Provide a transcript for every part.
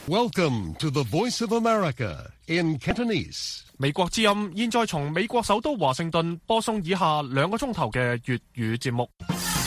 Welcome to the Voice of America in Cantonese. 美國之音現在從美國首都華盛頓播送以下2個鐘頭嘅粵語節目。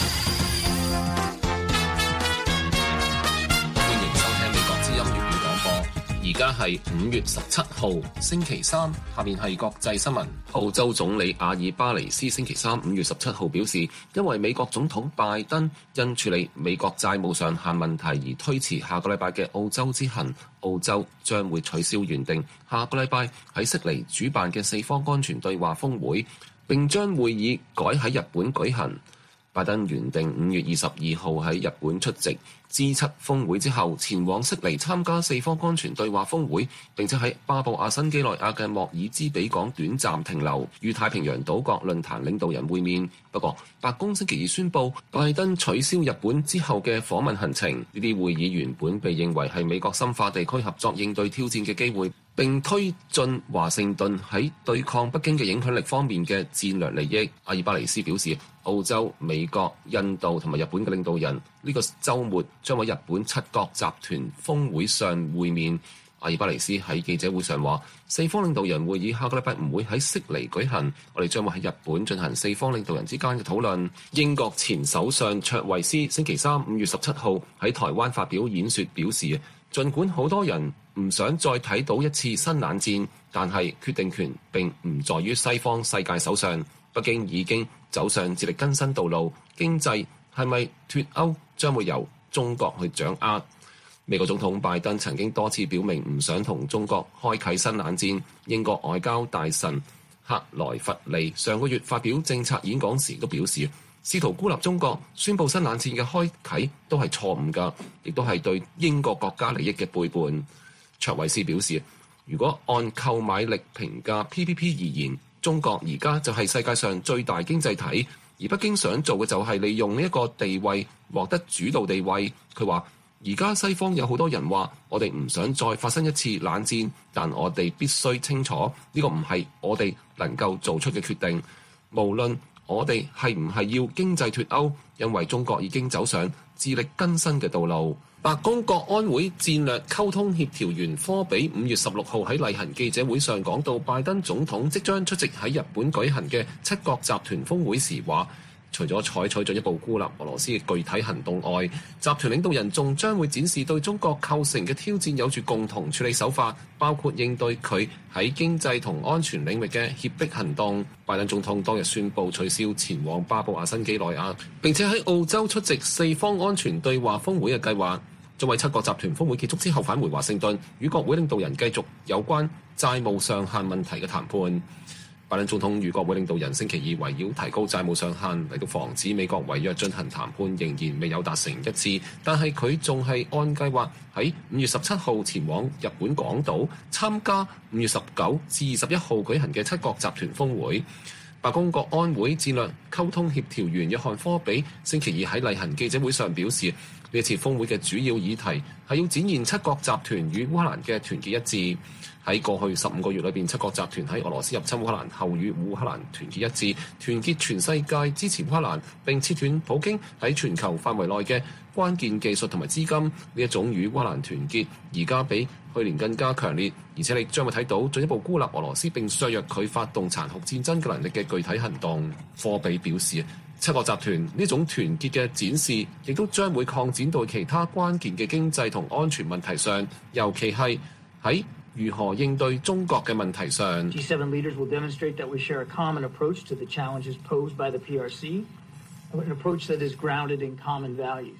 歡迎收聽美國之音粵語廣播。而家係5月17號星期三，下面係國際新聞。澳洲總理阿爾巴尼斯星期三5月17號表示，因為美國總統拜登因處理美國債務上限問題而推遲下個禮拜嘅澳洲之行，澳洲將會取消原定下個禮拜喺悉尼主辦嘅4方安全對話峰會，並將會議改喺日本舉行。拜登原定5月22號喺日本出席 G7 峰會之後，前往悉尼參加4方安全對話峰會，並且喺巴布亞新幾內亞嘅莫爾茲比港短暫停留，與太平洋島國論壇領導人會面。不過，白宮星期二宣布，拜登取消日本之後嘅訪問行程。呢啲會議原本被認為係美國深化地區合作應對挑戰嘅機會，並推進華盛頓喺對抗北京嘅影響力方面嘅戰略利益。阿爾巴尼斯表示，澳洲、美國、印度同埋日本嘅領導人呢個週末將喺日本7國集團峰會上會面。阿爾巴尼斯喺記者會上話，4方領導人會議下個禮拜唔會喺悉尼舉行，我哋將會喺日本進行4方領導人之間嘅討論。英國前首相卓慧思星期三5月17號喺台灣發表演說，表示儘管好多人唔想再睇到一次新冷戰，但係決定權並唔在於西方世界手上。北京已經走上自力更生道路，經濟係咪脫歐將會由中國去掌握。美國總統拜登曾經多次表明唔想同中國開啟新冷戰。英國外交大臣克萊弗利上個月發表政策演講時都表示，試圖孤立中國、宣布新冷戰嘅開啟都係錯誤㗎，亦都係對英國國家利益嘅背叛。卓慧思表示，如果按購買力評價 PPP 而言，中國而家就係世界上最大經濟體，而北京想做嘅就係利用呢一個地位獲得主導地位。佢話，而家西方有好多人話我哋唔想再發生一次冷戰，但我哋必須清楚呢個唔係我哋能夠做出嘅決定。無論我哋係唔係要經濟脫歐，因為中國已經走上自力更生嘅道路。白宮國安會戰略溝通協調員科比5月16號喺例行記者會上講到，拜登總統即將出席喺日本舉行嘅7國集團峰會時話，除咗採取進一步孤立俄羅斯嘅具體行動外，集團領導人仲將會展示對中國構成嘅挑戰有住共同處理手法，包括應對佢喺經濟同安全領域嘅脅迫行動。拜登總統當日宣布取消前往巴布亞新幾內亞並且喺澳洲出席4方安全對話峰會嘅計劃，將為7國集團峰會結束之後返回華盛頓，與國會領導人繼續有關債務上限問題嘅談判。拜登總統與國會領導人星期二圍繞提高債務上限嚟到防止美國違約進行談判，仍然未有達成一致。但係佢仲係按計劃喺5月17號前往日本港島參加5月19至21號舉行嘅7國集團峰會。白宮國安會戰略溝通協調員約翰科比星期二喺例行記者會上表示，呢一次峰會嘅主要議題係要展現7國集團與烏克蘭嘅團結一致。喺過去15個月裏邊，7國集團喺俄羅斯入侵烏克蘭後與烏克蘭團結一致，團結全世界支持烏克蘭，並切斷普京喺全球範圍內嘅關鍵技術同埋資金。呢一種與烏克蘭團結而家比去年更加強烈，而且你將會睇到進一步孤立俄羅斯並削弱佢發動殘酷戰爭嘅能力嘅具體行動。科比表示，7國集團呢種團結嘅展示，亦都將會擴展到其他關鍵嘅經濟同安全問題上，尤其係喺如何應對中國嘅問題上。 G7 leaders will demonstrate that we share a common approach to the challenges posed by the PRC, an approach that is grounded in common values.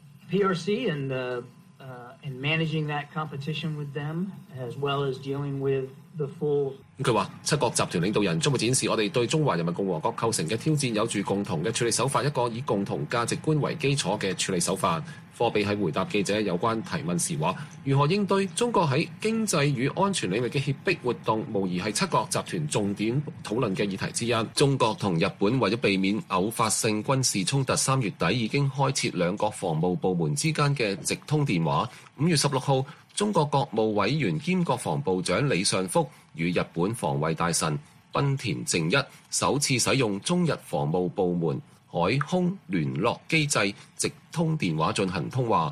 PRC and managing that competition with them, as well as dealing with the full。 佢話7國集團領導人將會展示我哋對中華人民共和國構成嘅挑戰有住共同嘅處理手法，一個以共同價值觀為基礎嘅處理手法。科比喺回答記者有關提問時話，如何應對中國喺經濟與安全領域嘅脅迫活動，無疑係7國集團重點討論嘅議題之一。中國同日本為咗避免偶發性軍事衝突，3月底已經開設兩國防務部門之間嘅直通電話。5月16號，中國國務委員兼國防部長李尚福與日本防衛大臣濱田正一首次使用中日防務部門海空聯絡機制直通電話進行通話。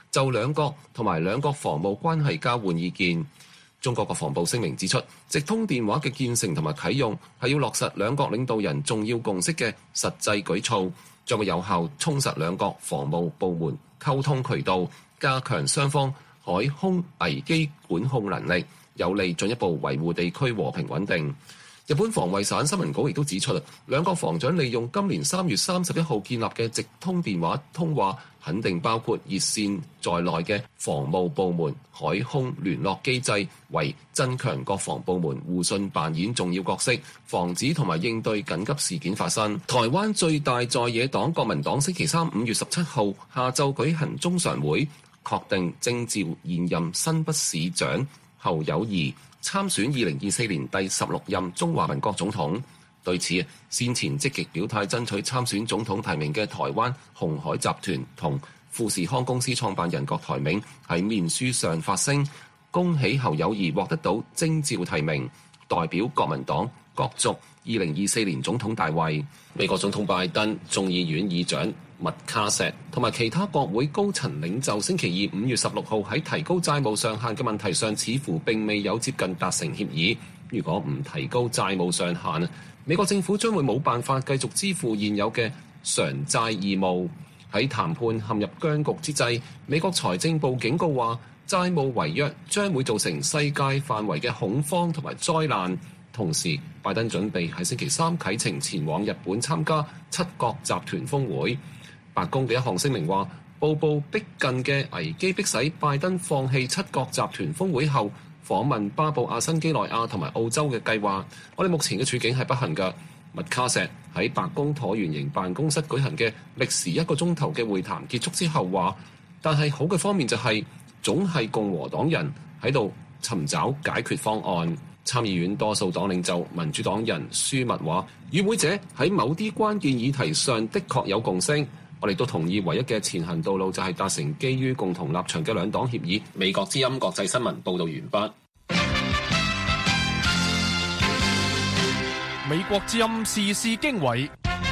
就兩國同埋兩國防務關係交換意見。中國國防部聲明指出，直通電話嘅建成同埋啟用係要落實兩國領導人重要共識嘅實際舉措，將會有效充實兩國防務部門溝通渠道，加強雙方海空危機管控能力，有利進一步維護地區和平穩定。日本防衛省新聞稿亦都指出，兩國防長利用今年3月31號建立嘅直通電話通話，肯定包括熱線在內嘅防務部門海空聯絡機制，為增強國防部門互信扮演重要角色，防止同埋應對緊急事件發生。台灣最大在野黨國民黨星期三5月17號下晝舉行中常會，確定徵召現任新北市長侯友宜參選2024年第16任中華民國總統。對此，先前積極表態爭取參選總統提名嘅台灣鴻海集團同富士康公司創辦人郭台銘喺面書上發聲，恭喜侯友宜獲得到徵召提名，代表國民黨角逐2024年總統大位。美國總統拜登、眾議院議長麥卡錫同埋其他國會高層領袖星期二5月16號喺提高債務上限嘅問題上，似乎並未有接近達成協議。如果唔提高債務上限，美國政府將會冇辦法繼續支付現有嘅償債義務。喺談判陷入僵局之際，美國財政部警告話，債務違約將會造成世界範圍嘅恐慌同埋災難。同時，拜登準備喺星期三啟程前往日本參加七國集團峰會。白宮嘅一項聲明話，步步逼近嘅危機迫使拜登放棄七國集團峰會後訪問巴布亞新幾內亞同埋澳洲嘅計劃。我哋目前嘅處境係不幸嘅。麥卡錫喺白宮橢圓形辦公室舉行嘅歷時1個鐘頭嘅會談結束之後話，但係好嘅方面就係總係共和黨人喺度尋找解決方案。參議院多數黨領袖民主黨人舒密話，與會者喺某啲關鍵議題上的確有共識，我哋都同意唯一嘅前行道路就係達成基於共同立場嘅兩黨協議。美國之音國際新聞報道完畢。 美國之音時事經緯。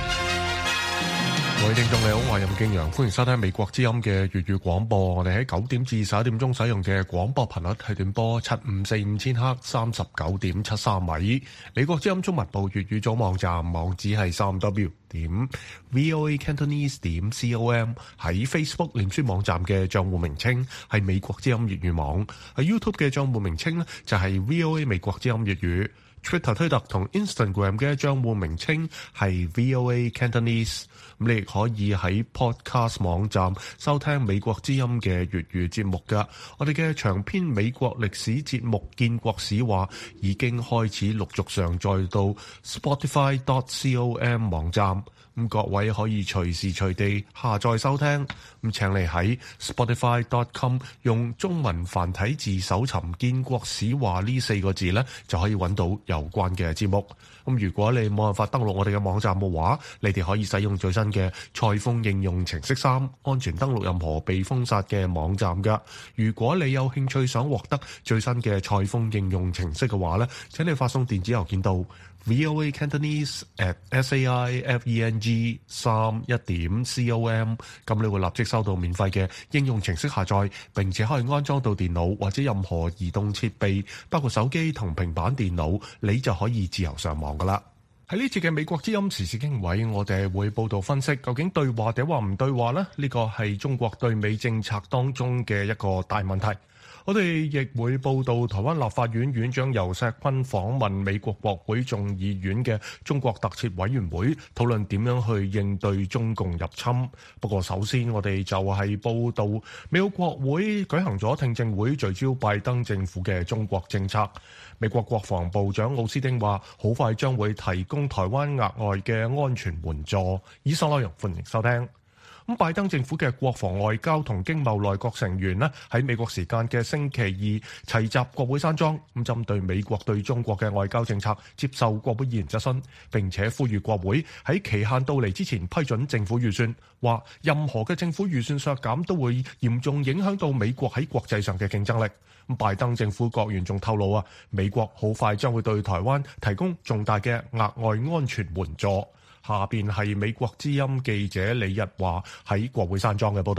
各位聽眾你好，我係任敬陽，歡迎收聽美國之音嘅粵語廣播。我哋喺9點至11點鐘使用嘅廣播頻率係短波7545千赫39.73米。美國之音中文部粵語組網站網址係3w.voacantonese.com。喺 Facebook 臉書網站嘅賬戶名稱係美國之音粵語網。喺 YouTube 嘅賬戶名稱呢就係 VOA 美國之音粵語。Twitter 推特同 Instagram 嘅賬戶名稱係 VOA Cantonese。咁你亦可以喺 Podcast 網站收聽美國之音嘅粵語節目㗎。我哋嘅長篇美國歷史節目《建國史話》已經開始陸續上載到 Spotify.com 網站。咁各位可以隨時隨地下載收聽。咁請你喺 Spotify.com 用中文繁體字搜尋《建國史話》呢4個字呢，就可以揾到有關嘅節目。咁如果你冇辦法登錄我哋嘅網站嘅話，你哋可以使用最新嘅蔡豐應用程式3，安全登錄任何被封殺嘅網站㗎。如果你有興趣想獲得最新嘅蔡豐應用程式嘅話呢，請你發送電子郵件到voacantonese@saifeng31.com， 咁你會立即收到免費嘅應用程式下載，並且可以安裝到電腦或者任何移動設備，包括手機同平板電腦，你就可以自由上網噶啦。喺呢次嘅美國之音時事經緯，我哋會報道分析究竟對話定話唔對話呢？呢個係中國對美政策當中嘅一個大問題。我哋亦會報道台灣立法院院長游錫堃訪問美國國會眾議院嘅中國特設委員會，討論點樣去應對中共入侵。不過首先我哋就係報道美國國會舉行咗聽證會，聚焦拜登政府嘅中國政策。美國國防部長奧斯汀話，好快將會提供台灣額外嘅安全援助。以上內容歡迎收聽。拜登政府嘅國防外交同經貿內閣成員呢，喺美國時間嘅星期二齊集國會山莊，咁針對美國對中國嘅外交政策接受國會議員質詢，並且呼籲國會喺期限到嚟之前批准政府預算，話任何嘅政府預算削減都會嚴重影響到美國喺國際上嘅競爭力。拜登政府閣員仲透露美國好快將會對台灣提供重大嘅額外安全援助。下邊係美國之音記者李日華喺國會山莊嘅報道。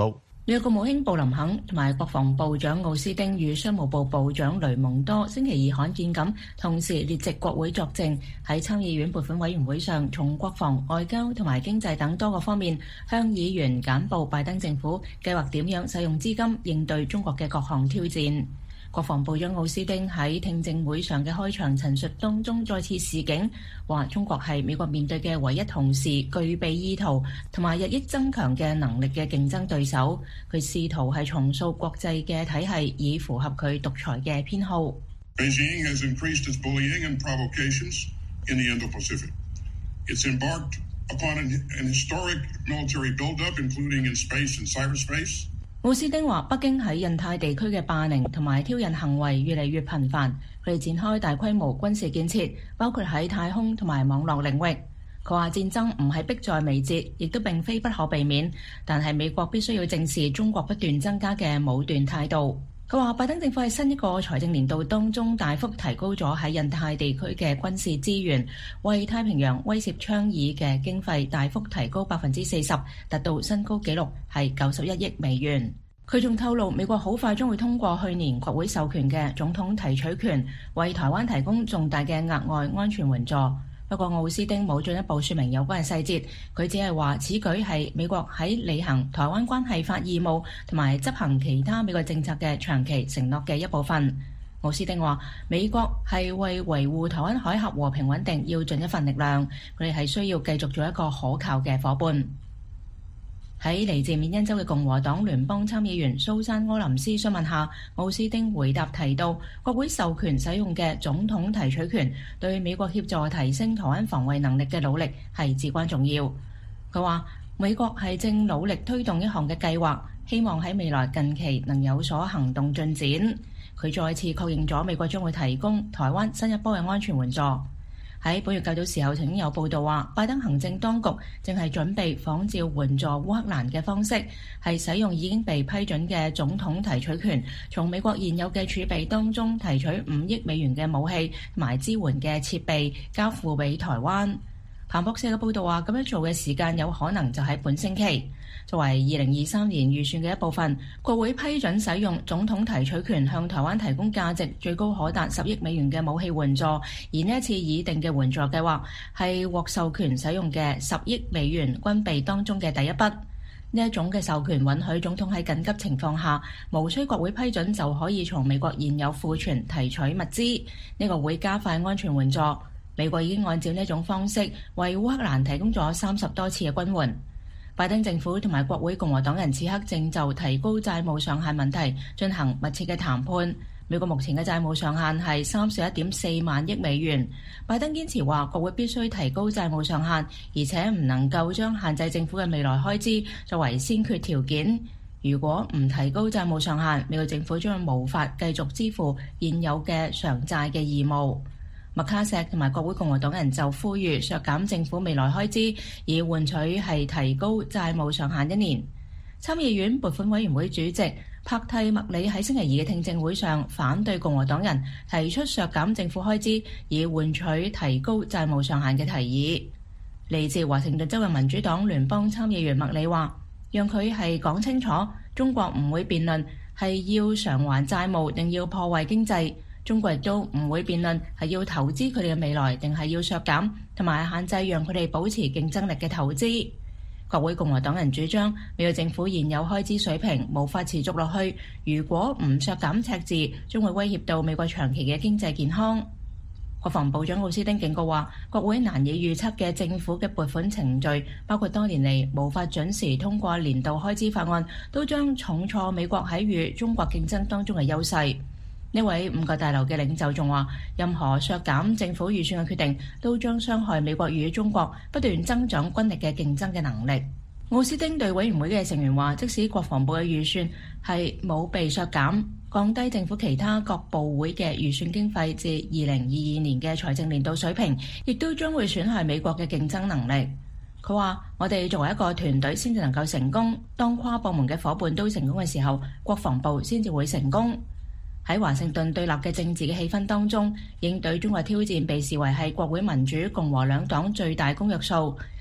美國國務卿布林肯同埋國防部長奧斯汀與商務部部長雷蒙多星期二罕見咁同時列席國會作證，喺參議院撥款委員會上，從國防、外交同埋經濟等多個方面向議員簡報拜登政府計劃點樣使用資金應對中國嘅各項挑戰。國防部長奧斯汀喺聽證會上嘅開場陳述當中再次示警，話中國係美國面對嘅唯一同時具備意圖同埋日益增強嘅能力嘅競爭對手。佢試圖係重塑國際嘅體系，以符合佢獨裁嘅偏好。 Beijing has increased its bullying and provocations in the Indo-Pacific. It's embarked upon an historic military buildup, including in space and cyberspace. 奧斯汀話：北京喺印太地區嘅霸凌同埋挑釁行為越嚟越頻繁，佢哋展開大規模軍事建設，包括喺太空同埋網絡領域。佢話戰爭唔係迫在眉睫，亦都並非不可避免，但係美國必須要正視中國不斷增加嘅武斷態度。佢話拜登政府喺新一個財政年度當中大幅提高咗喺印太地區嘅軍事資源，為太平洋威懾倡議嘅經費大幅提高40%，達到新高紀錄係91億美元。佢仲透露美國好快將會通過去年國會授權嘅總統提取權，為台灣提供重大嘅額外安全援助。不過奧斯汀冇進一步說明有關嘅細節，佢只係話此舉係美國喺履行台灣關係法義務同埋執行其他美國政策嘅長期承諾嘅一部分。奧斯汀話美國係為維護台灣海峽和平穩定要盡一份力量，佢哋係需要繼續做一個可靠嘅夥伴。喺嚟自緬因州嘅共和黨聯邦參議員蘇珊柯林斯詢問下，奧斯汀回答提到，國會授權使用嘅總統提取權對美國協助提升台灣防衛能力嘅努力係至關重要。佢話美國係正努力推動一項嘅計劃，希望喺未來近期能有所行動進展。佢再次確認咗美國將會提供台灣新一波嘅安全援助。喺本月9日時候，曾經有報道話，拜登行政當局正係準備仿照援助烏克蘭嘅方式，係使用已經被批准嘅總統提取權，從美國現有嘅儲備當中提取5億美元嘅武器同埋支援嘅設備，交付俾台灣。彭博社嘅報道話，咁樣做嘅時間有可能就喺本星期。作為2023年預算嘅一部分，國會批准使用總統提取權向台灣提供價值最高可達10億美元嘅武器援助，而呢一次擬定嘅援助計劃係獲授權使用嘅10億美元軍備當中嘅第一筆。呢一種嘅授權允許總統喺緊急情況下，無需國會批准就可以從美國現有庫存提取物資，呢個會加快安全援助。美國已經按照呢種方式為烏克蘭提供咗30多次嘅軍援。拜登政府同埋國會共和黨人此刻正就提高債務上限問題進行密切嘅談判。美國目前嘅債務上限係31.4萬億美元。拜登堅持話國會必須提高債務上限，而且唔能夠將限制政府嘅未來開支作為先決條件。如果唔提高債務上限，美國政府將無法繼續支付現有嘅償債嘅義務。麥卡錫同埋國會共和黨人就呼籲削減政府未來開支，以換取係提高債務上限1年。參議院撥款委員會主席帕蒂麥里喺星期二嘅聽證會上反對共和黨人提出削減政府開支，以換取提高債務上限嘅提議。嚟自華盛頓州嘅民主黨聯邦參議員麥里話，讓佢係講清楚，中國唔會辯論係要償還債務定要破壞經濟。中國亦都唔會辯論係要投資佢哋嘅未來定係要削減同埋限制讓佢哋保持競爭力嘅投資。國會共和黨人主張美國政府現有開支水平無法持續落去，如果唔削減赤字，將會威脅到美國長期嘅經濟健康。國防部長奧斯汀警告話，國會難以預測嘅政府嘅撥款程序，包括多年嚟無法準時通過年度開支法案，都將重挫美國喺與中國競爭當中嘅優勢。呢位5個大樓嘅領袖仲話，任何削減政府預算嘅決定都將傷害美國與中國不斷增長軍力嘅競爭嘅能力。奧斯汀對委員會嘅成員話，即使國防部嘅預算係冇被削減，降低政府其他各部會嘅預算經費至2022年嘅財政年度水平，亦都將會損害美國嘅競爭能力。佢話，我哋作為一個團隊先至能夠成功，當跨部門嘅夥伴都成功嘅時候，國防部先至會成功。喺華盛頓對立嘅政治嘅氣氛當中，應對中國挑戰被視為係國會民主共和兩黨最大公約數。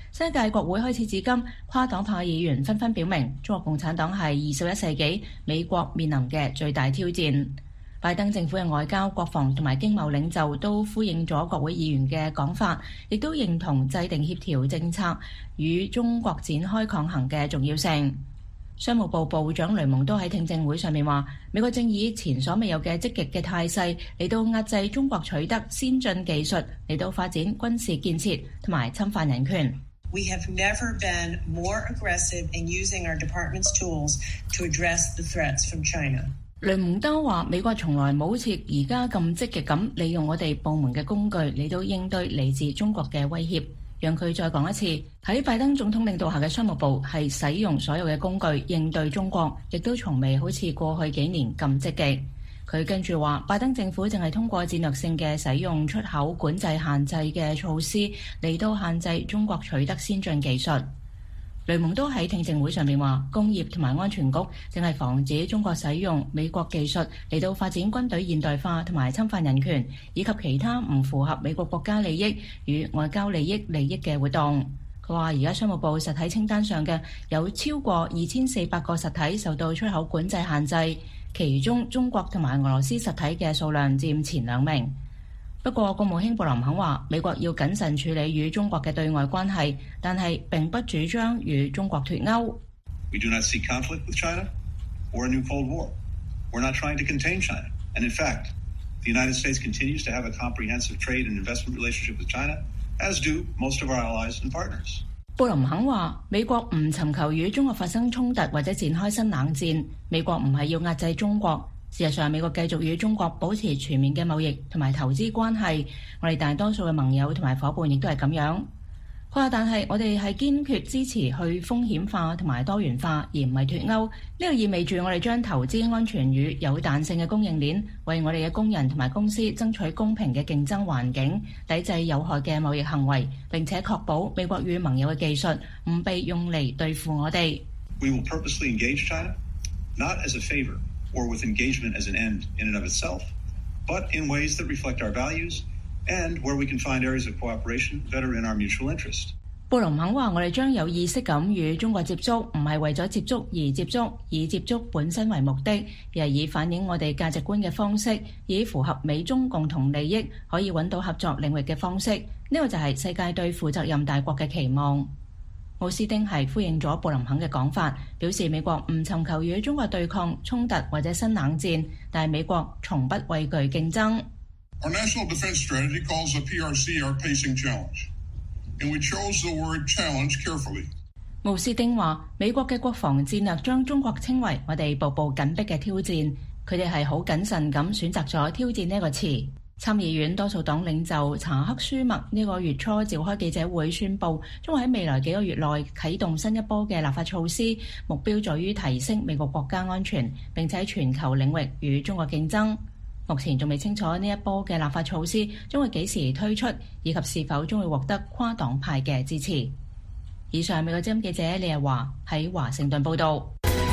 新一屆國會開始至今，跨黨派議員紛紛表明，中國共產黨係21世紀美國面臨嘅最大挑戰。拜登政府嘅外交、國防同埋經貿領袖都呼應咗國會議員嘅講法，亦都認同制定協調政策與中國展開抗衡嘅重要性。商務部部長雷蒙多喺聽證會上面話，美國正以前所未有嘅積極嘅態勢嚟到壓制中國取得先進技術，嚟到發展軍事建設同埋侵犯人權。 We have never been more aggressive in using our department's tools to address the threats from China. 雷蒙多話，美國從來冇好似而家咁積極咁利用我哋部門嘅工具嚟到應對嚟自中國嘅威脅。讓佢再講一次，喺拜登總統領導下嘅商務部係使用所有嘅工具應對中國，亦都從未好似過去幾年咁積極。佢跟住話，拜登政府正係通過戰略性嘅使用出口管制限制嘅措施嚟到限制中國取得先進技術。雷蒙多喺聽證會上面話，工業同埋安全局正係防止中國使用美國技術嚟到發展軍隊現代化同埋侵犯人權，以及其他唔符合美國國家利益與外交利益嘅活動。佢話而家商務部實體清單上嘅有超過2400個實體受到出口管制限制，其中中國同埋俄羅斯實體嘅數量佔前2名。不過，國務卿布林肯話，美國要謹慎處理與中國嘅對外關係，但係並不主張與中國脫鈎。 We do not seek conflict with China or a new Cold War. We're not trying to contain China. And in fact, the United States continues to have a comprehensive trade and investment relationship with China, as do most of our allies and partners. 布林肯話，美國唔尋求與中國發生衝突或者展開新冷戰，美國唔係要壓制中國。事實上，美國繼續與中國保持全面嘅貿易同埋投資關係，我哋大多數嘅盟友同埋夥伴亦都係咁樣。佢話，但係我哋係堅決支持去風險化同埋多元化，而唔係脫鈎。呢個意味住我哋將投資安全與有彈性嘅供應鏈，為我哋嘅工人同埋公司爭取公平嘅競爭環境，抵制有害嘅貿易行為，並且確保美國與盟友嘅技術唔被用嚟對付我哋。 We will purposely engage China, not as a favor or with engagement as an end in and of itself, but in ways that reflect our values and where we can find areas of cooperation that are in our mutual interest. 布林肯話，我哋將有意識咁與中國接觸，唔係為咗接觸而接觸，以接觸本身為目的，而係以反映我哋價值觀嘅方式，以符合美中共同利益可以揾到合作領域嘅方式。呢個就係世界對負責任大國嘅期望。奧斯汀係呼應咗布林肯嘅講法，表示美國唔尋求與中國對抗、衝突或者新冷戰，但係美國從不畏懼競爭。 Our national defense strategy calls the PRC our pacing challenge, and we chose the word challenge carefully. 奧斯汀話，美國嘅國防戰略將中國稱為我哋步步緊迫嘅挑戰，佢哋係好謹慎咁選擇咗挑戰呢個詞。參議院多數黨領袖查克舒默呢個月初召開記者會，宣布將會喺未來幾個月內啟動新一波嘅立法措施，目標在於提升美國國家安全，並且喺全球領域與中國競爭。目前仲未清楚呢一波嘅立法措施將會幾時推出，以及是否將會獲得跨黨派嘅支持。以上美國之音記者李日華喺華盛頓報導。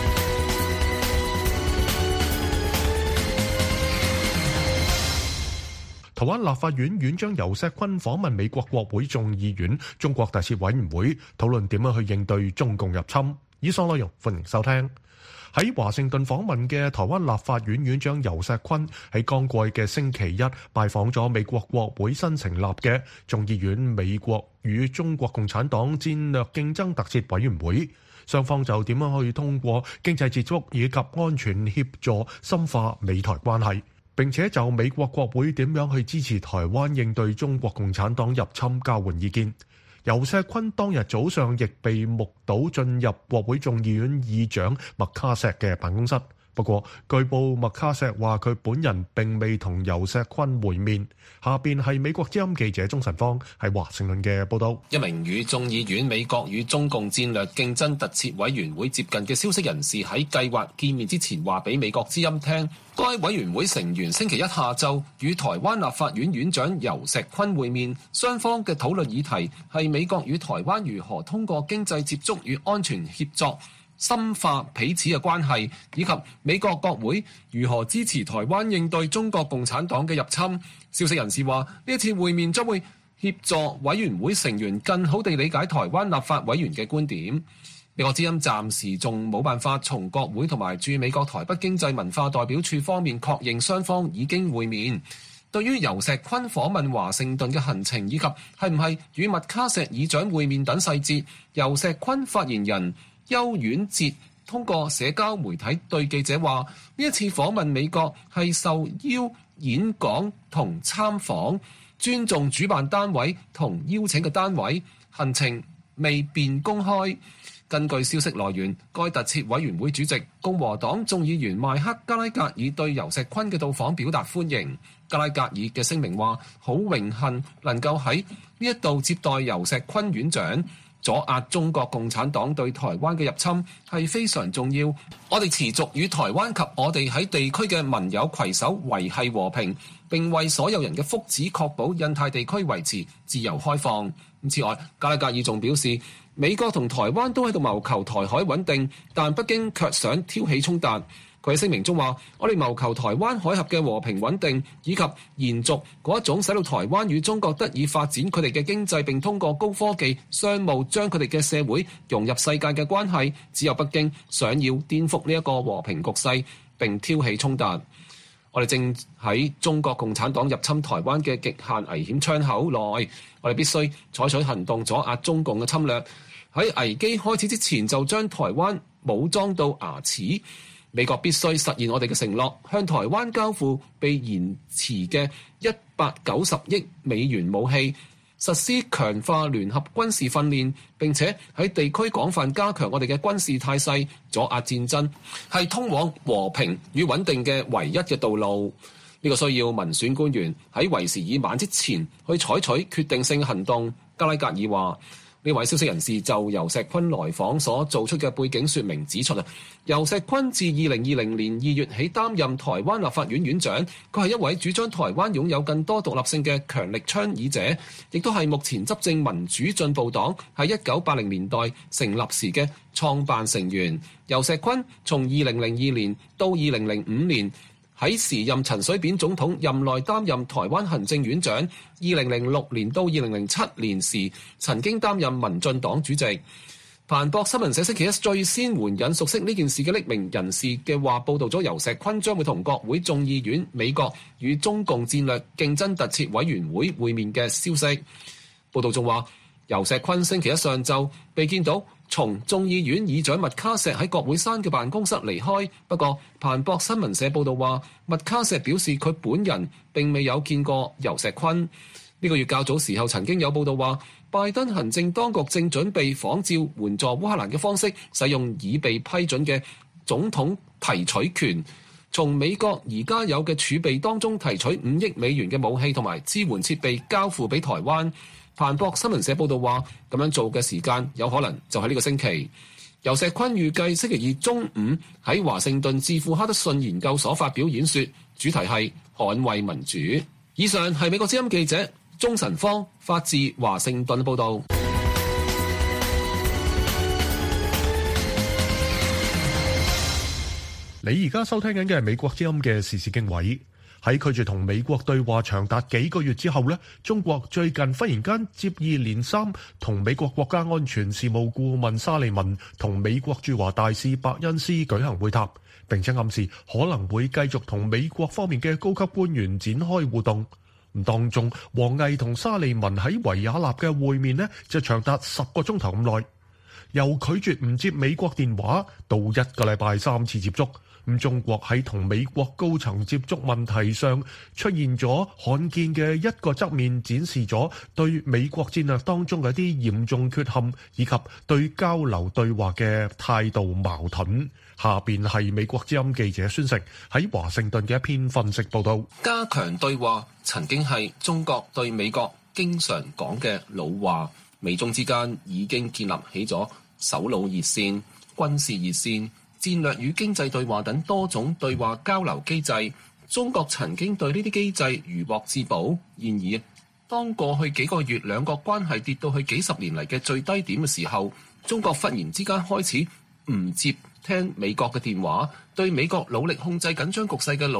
台灣立法院院長游錫堃訪問美國國會眾議院中國特設委員會，討論點樣去應對中共入侵。以上內容歡迎收聽。喺華盛頓訪問嘅台灣立法院院長游錫堃喺剛過去嘅星期一拜訪咗美國國會新成立嘅眾議院美國與中國共產黨戰略競爭特設委員會，雙方就點樣去通過經濟接觸以及安全協助深化美台關係，並且就美國國會點樣去支持台灣應對中國共產黨入侵交換意見。游錫堃當日早上亦被目睹進入國會眾議院議長麥卡錫嘅辦公室。不過據報麥卡錫話佢本人並未同游錫堃會面。下邊係美國之音記者鍾晨芳喺華盛頓嘅報道。 一名與眾議院美國與中共戰略競爭特設委員會接近嘅消息人士喺計劃見面之前話俾美國之音聽，該委員會成員星期一下晝與台灣立法院院長游錫堃會面，雙方嘅討論議題係美國與台灣如何通過經濟接觸與安全協作深化彼此嘅關係，以及美國國會如何支持台灣應對中國共產黨嘅入侵。消息人士話，呢一次會面將會協助委員會成員更好地理解台灣立法委員嘅觀點。美國之音暫時仲冇辦法從國會同埋駐美國台北經濟文化代表處方面確認雙方已經會面。對於游錫堃訪問華盛頓嘅行程以及係唔係與麥卡錫議長會面等細節，游錫堃發言人邱婉哲通過社交媒體對記者話：呢一次訪問美國係受邀演講同參訪，尊重主辦單位同邀請嘅單位，行程未便公開。根據消息來源，該特設委員會主席共和黨眾議員邁克加拉格爾對游錫堃嘅到訪表達歡迎。加拉格爾嘅聲明話：好榮幸能夠喺呢一度接待游錫堃院長，阻壓中國共產黨對台灣嘅入侵係非常重要。我哋持續與台灣及我哋喺地區嘅盟友攜手維繫和平，並為所有人嘅福祉確保印太地區維持自由開放。此外，加拉格爾仲表示，美國同台灣都喺度謀求台海穩定，但北京卻想挑起衝突。佢喺聲明中話：我哋謀求台灣海峽嘅和平穩定，以及延續嗰一種使到台灣與中國得以發展佢哋嘅經濟，並通過高科技商務將佢哋嘅社會融入世界嘅關係。只有北京想要顛覆呢一個和平局勢並挑起衝突。我哋正喺中國共產黨入侵台灣嘅極限危險窗口內，我哋必須採取行動阻壓中共嘅侵略。喺危機開始之前就將台灣武裝到牙齒。美國必須實現我哋嘅承諾，向台灣交付被延遲嘅190億美元武器，實施強化聯合軍事訓練，並且喺地區廣泛加強我哋嘅軍事態勢，阻壓戰爭，係通往和平與穩定嘅唯一嘅道路。呢個需要民選官員喺為時已晚之前去採取決定性行動。加拉格爾話。呢位消息人士就游錫堃來訪所做出嘅背景說明指出游錫堃自2020年2月起擔任台灣立法院院長，佢係一位主張台灣擁有更多獨立性嘅強力倡議者，亦都係目前執政民主進步黨喺1980年代成立時嘅創辦成員。游錫堃從2002年到2005年喺時任陳水扁總統任內擔任台灣行政院長，2006年到2007年時曾經擔任民進黨主席。彭博新聞社星期一最先援引熟悉呢件事嘅匿名人士嘅話，報導咗游錫堃將會同國會眾議院美國與中共戰略競爭特設委員會會面嘅消息。報導仲話，游錫堃星期一上晝被見到從眾議院議長麥卡錫喺國會山嘅辦公室離開，不過彭博新聞社報道話，麥卡錫表示佢本人並未有見過游錫堃。呢個月較早時候曾經有報道話，拜登行政當局正準備仿照援助烏克蘭嘅方式，使用已被批准嘅總統提取權，從美國而家有嘅儲備當中提取5億美元嘅武器同埋支援設備交付俾台灣。彭博新聞社報道話，咁樣做嘅時間有可能就喺呢個星期。游錫堃預計星期二中午喺華盛頓智庫哈德遜研究所發表演說，主題係捍衛民主。以上係美國之音記者鍾晨芳發自華盛頓報道。 你而家收聽緊嘅係美國之音嘅時事經緯。喺拒絕同美國對話長達幾個月之後呢，中國最近忽然間接二連三同美國國家安全事務顧問沙利文同美國駐華大使伯恩斯舉行會談，並且暗示可能會繼續同美國方面嘅高級官員展開互動。當中，王毅同沙利文喺維也納嘅會面呢，就長達10個鐘頭咁耐，由拒絕唔接美國電話到1個禮拜3次接觸。中國喺同美國高層接觸問題上出現咗罕見嘅一個側面，展示咗對美國戰略當中嘅一啲嚴重缺陷，以及對交流對話嘅態度矛盾。下邊係美國之音記者孫成喺華盛頓嘅一篇分析報道。 加強對話曾經係中國對美國經常講嘅老話，美中之間已經建立起咗首腦熱線、軍事熱線、戰略與經濟對話等多種對話交流機制。中國曾經對呢啲機制如獲至寶。然而，當過去幾個月兩國關係跌到去幾十年嚟嘅最低點嘅時候，中國忽然之間開始唔接聽美國嘅電話，對美國努力控制緊張局勢嘅努力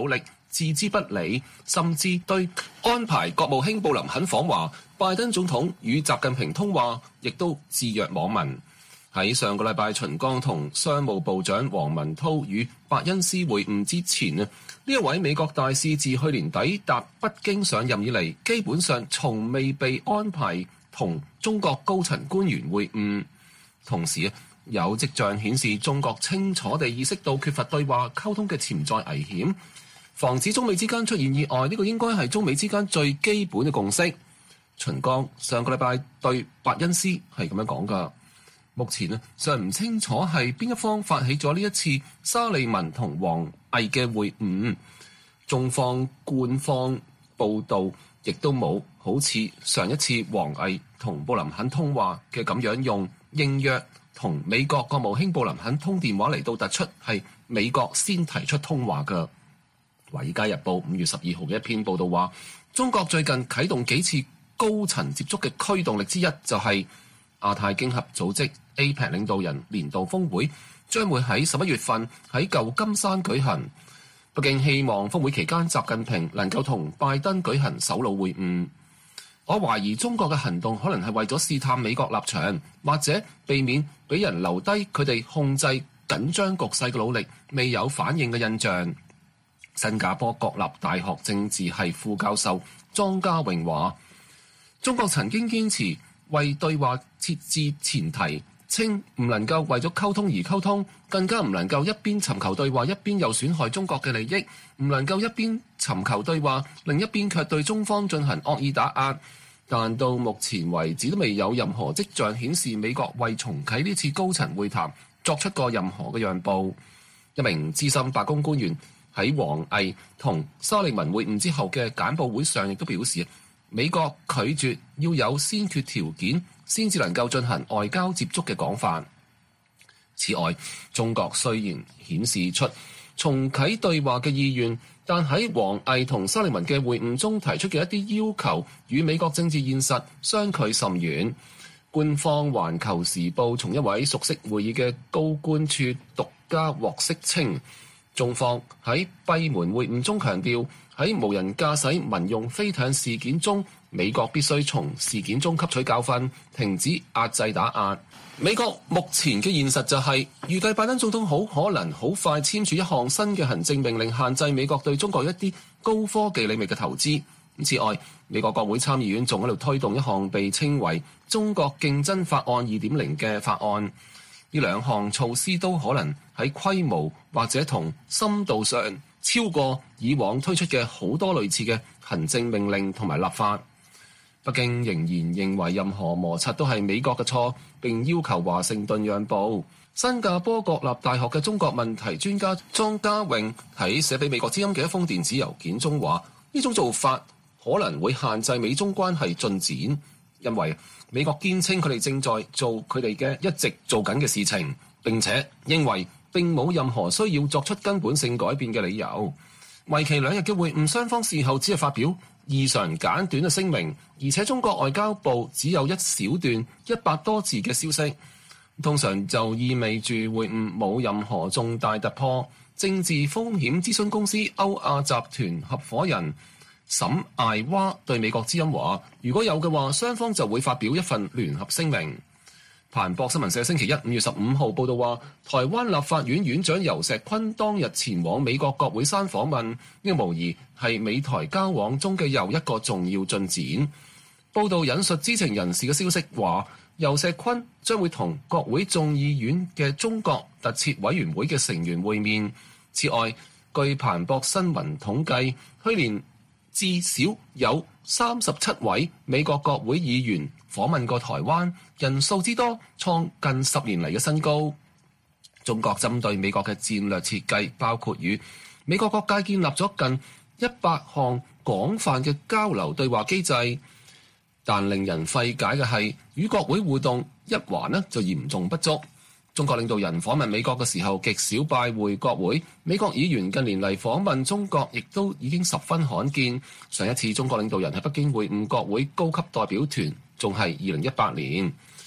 置之不理，甚至對安排國務卿布林肯訪華、拜登總統與習近平通話，亦都置若罔聞。喺上個禮拜秦剛同商務部長王文濤與伯恩斯會晤之前呢一位美國大使自去年底達北京上任以嚟，基本上從未被安排同中國高層官員會晤。同時有跡象顯示中國清楚地意識到缺乏對話溝通嘅潛在危險，防止中美之間出現意外，呢個應該係中美之間最基本嘅共識。秦剛上個禮拜對伯恩斯係咁樣講㗎。目前尚唔清楚係邊一方發起咗呢一次沙利文同王毅嘅會晤，中方官方報導亦都冇好似上一次王毅同布林肯通話嘅咁樣用應約同美國國務卿布林肯通電話嚟到突出係美國先提出通話嘅。《華爾街日報》5月12號嘅一篇報導話，中國最近啟動幾次高層接觸嘅驅動力之一就係亞太經合組織 APEC 領導人年度峰會將會喺11月份喺舊金山舉行。北京希望峰會期間習近平能夠同拜登舉行首腦會晤。我懷疑中國嘅行動可能係為咗試探美國立場，或者避免俾人留低佢哋控制緊張局勢嘅努力未有反應嘅印象。新加坡國立大學政治系副教授莊家榮話，中國曾經堅持為對話設置前提，稱唔能夠為咗溝通而溝通，更加唔能夠一邊尋求對話，一邊又損害中國嘅利益，唔能夠一邊尋求對話，另一邊卻對中方進行惡意打壓。但到目前為止都未有任何跡象顯示美國為重啟呢次高層會談作出過任何嘅讓步。一名資深白宮官員喺王毅同沙利文會晤之後嘅簡報會上亦都表示，美國拒絕要有先決條件先至能夠進行外交接觸嘅講法。此外，中國雖然顯示出重啟對話嘅意願，但喺王毅同沙利文嘅會晤中提出嘅一啲要求與美國政治現實相距甚遠。官方《環球時報》從一位熟悉會議嘅高官處獨家獲悉稱，中方喺閉門會晤中強調，喺無人駕駛民用飛艇事件中，美國必須從事件中吸取教訓，停止壓制打壓。美國目前嘅現實就係，預計拜登總統好可能好快簽署一項新嘅行政命令，限制美國對中國一啲高科技領域嘅投資。此外，美國國會參議院仲喺度推動一項被稱為中國競爭法案 2.0 嘅法案。呢兩項措施都可能喺規模或者同深度上超過以往推出嘅好多類似嘅行政命令同埋立法。北京仍然認為任何摩擦都係美國嘅錯，並要求華盛頓讓步。新加坡國立大學嘅中國問題專家莊家榮喺寫俾美國之音嘅一封電子郵件中話，呢種做法可能會限制美中關係進展，因為美國堅稱佢哋正在做佢哋嘅一直做緊嘅事情，並且認為並冇任何需要作出根本性改變嘅理由。為期2日嘅會晤，雙方事後只係發表異常簡短嘅聲明，而且中國外交部只有一小段100多字嘅消息，通常就意味住會晤冇任何重大突破。政治風險諮詢公司歐亞集團合夥人沈艾娃對美國之音話，如果有嘅話，雙方就會發表一份聯合聲明。彭博新聞社星期一5月15號報道話，台灣立法院院長游錫堃當日前往美國國會山訪問，呢個無疑係美台交往中嘅又一個重要進展。報道引述知情人士嘅消息話，游錫堃將會同國會眾議院嘅中國特設委員會嘅成員會面。此外，據彭博新聞統計，去年至少有37位美國國會議員訪問過台灣，人數之多創近10年嚟嘅新高。中國針對美國嘅戰略設計，包括與美國各界建立咗近100項廣泛嘅交流對話機制，但令人費解嘅係，與國會互動一環就嚴重不足。中國領導人訪問美國嘅時候極少拜會國會，美國議員近年嚟訪問中國亦都已經十分罕見。上一次中國領導人喺北京會晤國會高級代表團仲係2018年。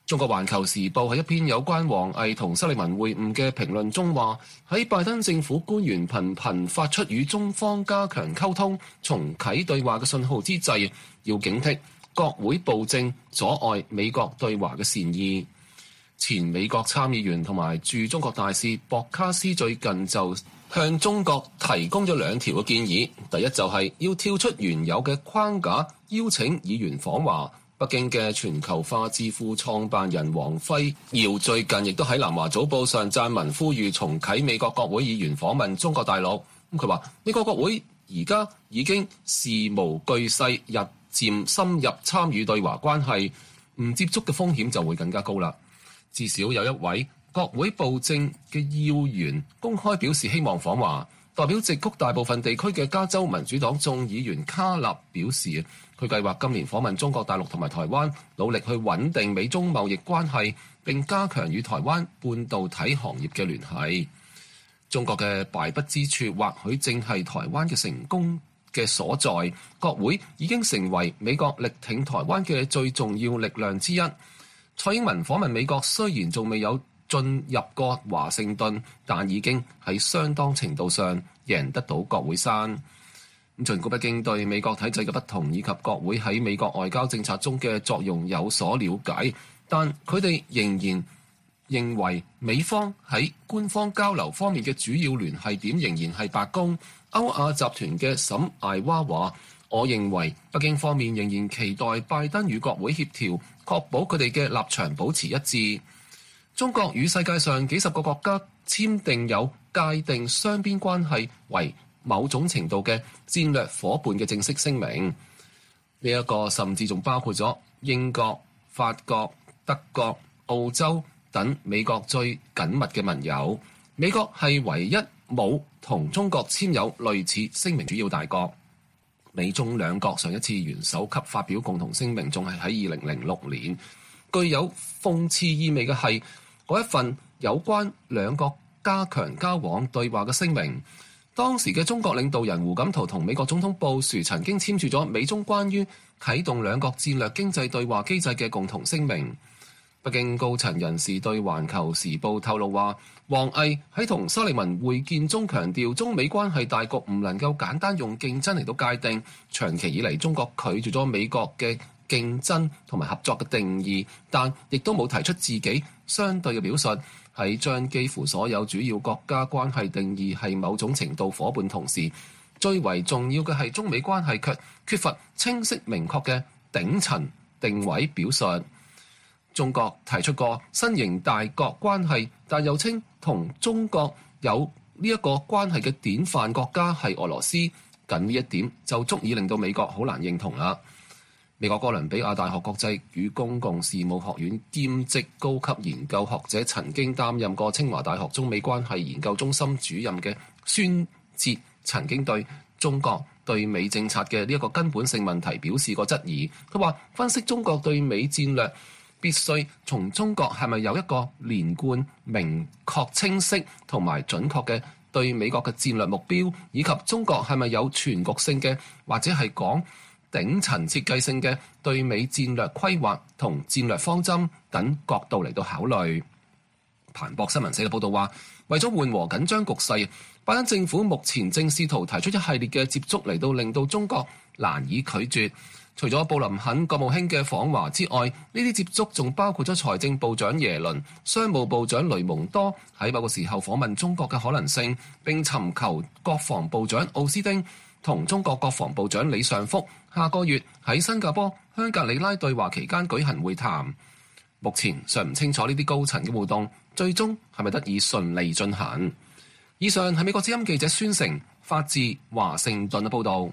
中國環球時報喺一篇有關王毅同沙利文會晤嘅評論中話，喺拜登政府官員頻頻發出與中方加強溝通、重啟對話嘅信號之際，要警惕國會暴政阻礙美國對華嘅善意。前美國參議員同埋駐中國大使博卡斯最近就向中國提供咗2條嘅建議，第一就係要跳出原有嘅框架，邀請議員訪華。北京嘅全球化智庫創辦人王輝耀最近亦都喺南華早報上撰文呼籲重啟美國國會議員訪問中國大陸。佢話美國國會而家已經事無巨細，日漸深入參與對華關係，唔接觸嘅風險就會更加高啦。至少有一位國會暴政嘅要員公開表示希望訪華。代表矽谷大部分地區嘅加州民主黨眾議員卡納表示，佢計劃今年訪問中國大陸同埋台灣，努力去穩定美中貿易關係，並加強與台灣半導體行業嘅聯繫。中國嘅敗筆之處，或許正係台灣嘅成功嘅所在。國會已經成為美國力挺台灣嘅最重要力量之一。蔡英文訪問美國雖然仲未有進入過華盛頓，但已經喺相當程度上贏得到國會山。儘管北京對美國體制嘅不同以及國會喺美國外交政策中嘅作用有所了解，但佢哋仍然認為美方喺官方交流方面嘅主要聯繫點仍然係白宮。歐亞集團嘅沈艾娃話：我認為北京方面仍然期待拜登與國會協調，確保佢哋嘅立場保持一致。中國與世界上幾十個國家簽訂有界定雙邊關係為某種程度嘅戰略夥伴嘅正式聲明。呢一個甚至仲包括咗英國、法國、德國、澳洲等美國最緊密嘅盟友。美國係唯一冇同中國簽有類似聲明主要大國。美中兩國上一次元首級發表共同聲明仲係喺2006年。具有諷刺意味嘅係嗰一份有關兩國加強交往對話嘅聲明，當時嘅中國領導人胡錦濤同美國總統布殊曾經簽署咗美中關於啟動兩國戰略經濟對話機制嘅共同聲明。北京高層人士對環球時報透露話，王毅喺同沙利文會見中強調，中美關係大局唔能夠簡單用競爭嚟到界定，長期以嚟中國拒絕咗美國嘅競爭同埋合作嘅定義，但亦都冇提出自己相對嘅表述。喺將幾乎所有主要國家關係定義係某種程度夥伴同時，最為重要嘅係中美關係卻缺乏清晰明確嘅頂層定位表述。中國提出過新型大國關係，但又稱同中國有呢一個關係嘅典範國家係俄羅斯，僅呢一點就足以令到美國好難認同啦。美國哥倫比亞大學國際與公共事務學院兼職高級研究學者，曾經擔任過清華大學中美關係研究中心主任嘅孫哲，曾經對中國對美政策嘅呢一個根本性問題表示過質疑。佢話分析中國對美戰略，必須從中國係咪有一個連貫、明確、清晰同埋準確嘅對美國嘅戰略目標，以及中國係咪有全局性嘅或者係講頂層設計性嘅對美戰略規劃同戰略方針等角度嚟到考慮。彭博新聞社嘅報道話，為咗緩和緊張局勢，拜登政府目前正試圖提出一系列嘅接觸嚟到令到中國難以拒絕。除咗布林肯國務卿嘅訪華之外，呢啲接觸仲包括咗財政部長耶倫、商務部長雷蒙多喺某個時候訪問中國嘅可能性，並尋求國防部長奧斯汀同中國國防部長李尚福下個月喺新加坡香格里拉對話期間舉行會談。目前尚唔清楚呢啲高層嘅互動最終係咪得以順利進行。以上係美國之音記者孫成發自華盛頓嘅報導。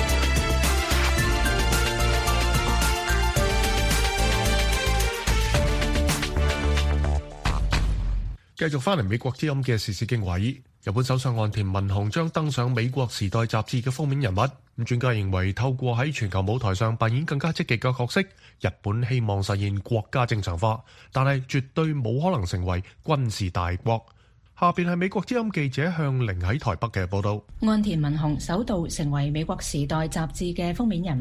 繼續翻嚟美國之音嘅時事經緯，日本首相岸田文雄將登上美國時代雜誌嘅封面人物。咁專家認為，透過喺全球舞台上扮演更加積極嘅角色，日本希望實現國家正常化，但係絕對冇可能成為軍事大國。下邊係美國之音記者向玲喺台北嘅報道。 岸田文雄首度成為美國時代雜誌嘅封面人物。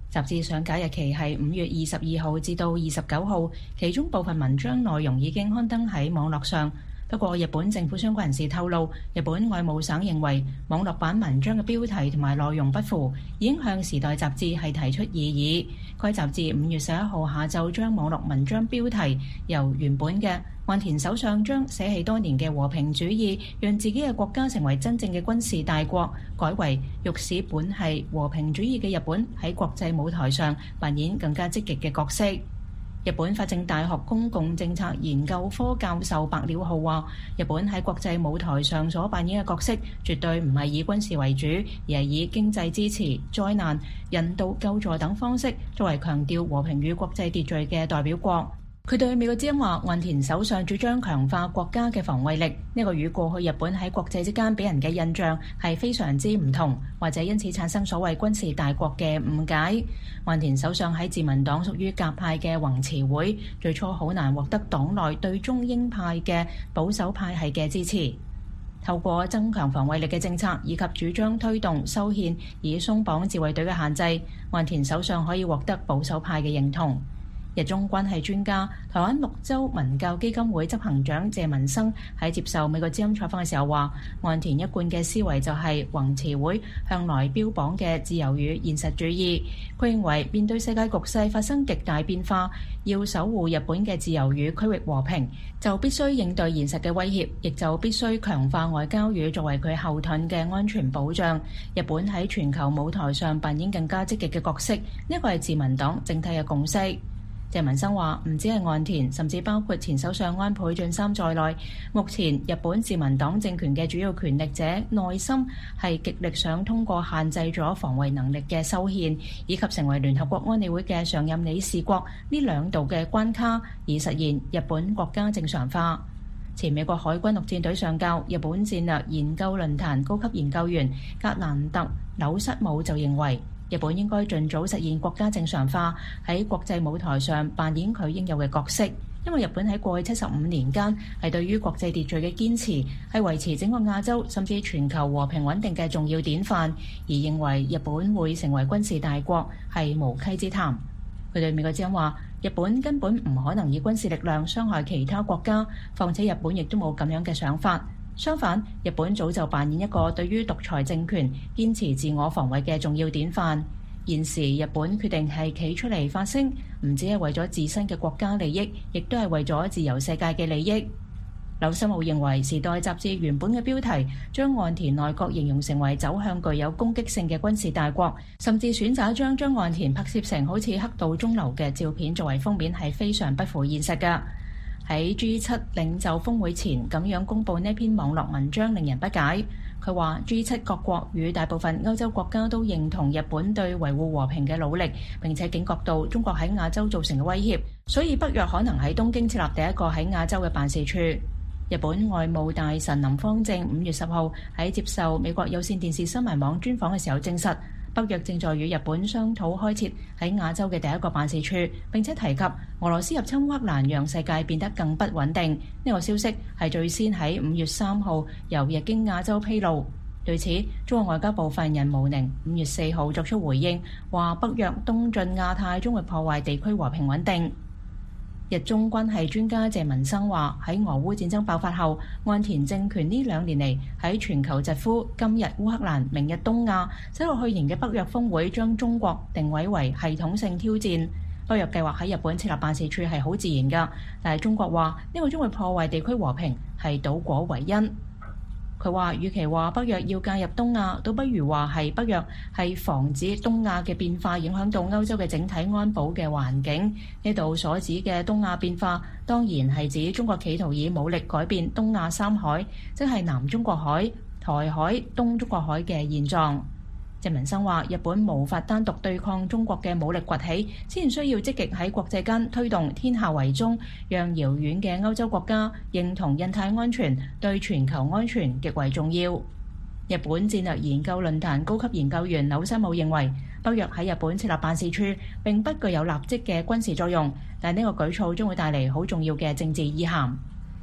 雜誌上架日期係5月22號至到29號，其中部分文章內容已經刊登喺網絡上。不過，日本政府相關人士透露，日本外務省認為網絡版文章嘅標題同埋內容不符，已經向《時代》雜誌係提出異議。該雜誌5月11號下晝將網絡文章標題由原本嘅岸田首相將捨棄多年嘅和平主義，讓自己嘅國家成為真正嘅軍事大國，改為欲使本係和平主義嘅日本喺國際舞台上扮演更加積極嘅角色。日本法政大學公共政策研究科教授白鳥浩話，日本喺國際舞台上所扮演嘅角色絕對唔係以軍事為主，而係以經濟支持、災難、人道救助等方式作為強調和平與國際秩序嘅代表國。佢對美國之音話，岸田首相主張強化國家嘅防衛力，呢個與過去日本喺國際之間俾人嘅印象係非常之唔同，或者因此產生所謂軍事大國嘅誤解。岸田首相喺自民黨屬於鴿派嘅宏池會，最初好難獲得黨內對中鷹派嘅保守派系嘅支持。透過增強防衛力嘅政策以及主張推動修憲以鬆綁自衛隊嘅限制，岸田首相可以獲得保守派嘅認同。日中關係專家、台灣綠洲文教基金會執行長謝文生喺接受美國之音採訪嘅時候話，岸田一貫嘅思維就係宏池會向來標榜嘅自由與現實主義。佢認為面對世界局勢發生極大變化，要守護日本嘅自由與區域和平，就必須應對現實嘅威脅，亦就必須強化外交與作為佢後盾嘅安全保障。日本喺全球舞台上扮演更加積極嘅角色，呢個係自民黨整體嘅共識。謝文生話：唔止係岸田，甚至包括前首相安倍晉三在內，目前日本自民黨政權嘅主要權力者內心係極力想通過限制咗防衛能力嘅修憲，以及成為聯合國安理會嘅常任理事國呢兩道嘅關卡，以實現日本國家正常化。前美國海軍陸戰隊上校、日本戰略研究論壇高級研究員格蘭特紐瑟姆就認為，日本應該盡早實現國家正常化，喺國際舞台上扮演佢應有嘅角色。因為日本喺過去75年間係對於國際秩序嘅堅持，係維持整個亞洲甚至全球和平穩定嘅重要典範，而認為日本會成為軍事大國係無稽之談。佢對美國之音話：日本根本唔可能以軍事力量傷害其他國家，況且日本亦都冇咁樣嘅想法。相反，日本早就扮演一個對於獨裁政權堅持自我防衛嘅重要典範。現時日本決定係企出嚟發聲，唔止係為咗自身嘅國家利益，亦都係為咗自由世界嘅利益。柳森武認為，《時代》雜誌原本嘅標題將岸田內閣形容成為走向具有攻擊性嘅軍事大國，甚至選擇一張將岸田拍攝成好似黑道中流嘅照片作為封面，係非常不符現實㗎。喺 G7 領袖峰會前咁樣公佈呢篇網絡文章令人不解。佢話 G7 各國與大部分歐洲國家都認同日本對維護和平嘅努力，並且警覺到中國喺亞洲造成嘅威脅，所以北約可能喺東京設立第一個喺亞洲嘅辦事處。日本外務大臣林芳正5月10號喺接受美國有線電視新聞網專訪嘅時候證實，北約正在與日本商討開設喺亞洲嘅第一個辦事處，並且提及俄羅斯入侵烏克蘭讓世界變得更不穩定。呢個消息係最先喺5月3號由日經亞洲披露。對此，中國外交部發言人毛寧5月4號作出回應，話北約東進亞太將會破壞地區和平穩定。日中關係專家謝文生話：喺俄烏戰爭爆發後，岸田政權呢2年嚟喺全球疾呼今日烏克蘭，明日東亞，使到去年嘅北約峰會將中國定位為系統性挑戰。北約計劃喺日本設立辦事處係好自然㗎，但係中國話呢個將會破壞地區和平，係倒果為因。佢話：與其話北約要介入東亞，倒不如話係北約係防止東亞嘅變化影響到歐洲嘅整體安保嘅環境。呢度所指嘅東亞變化，當然係指中國企圖以武力改變東亞三海，即係南中國海、台海、東中國海嘅現狀。謝文生話：日本無法單獨對抗中國嘅武力崛起，先需要積極喺國際間推動天下為中，讓遙遠嘅歐洲國家認同印太安全對全球安全極為重要。日本戰略研究論壇高級研究員柳森武認為，北約喺日本設立辦事處並不具有立即嘅軍事作用，但呢個舉措將會帶嚟好重要嘅政治意涵。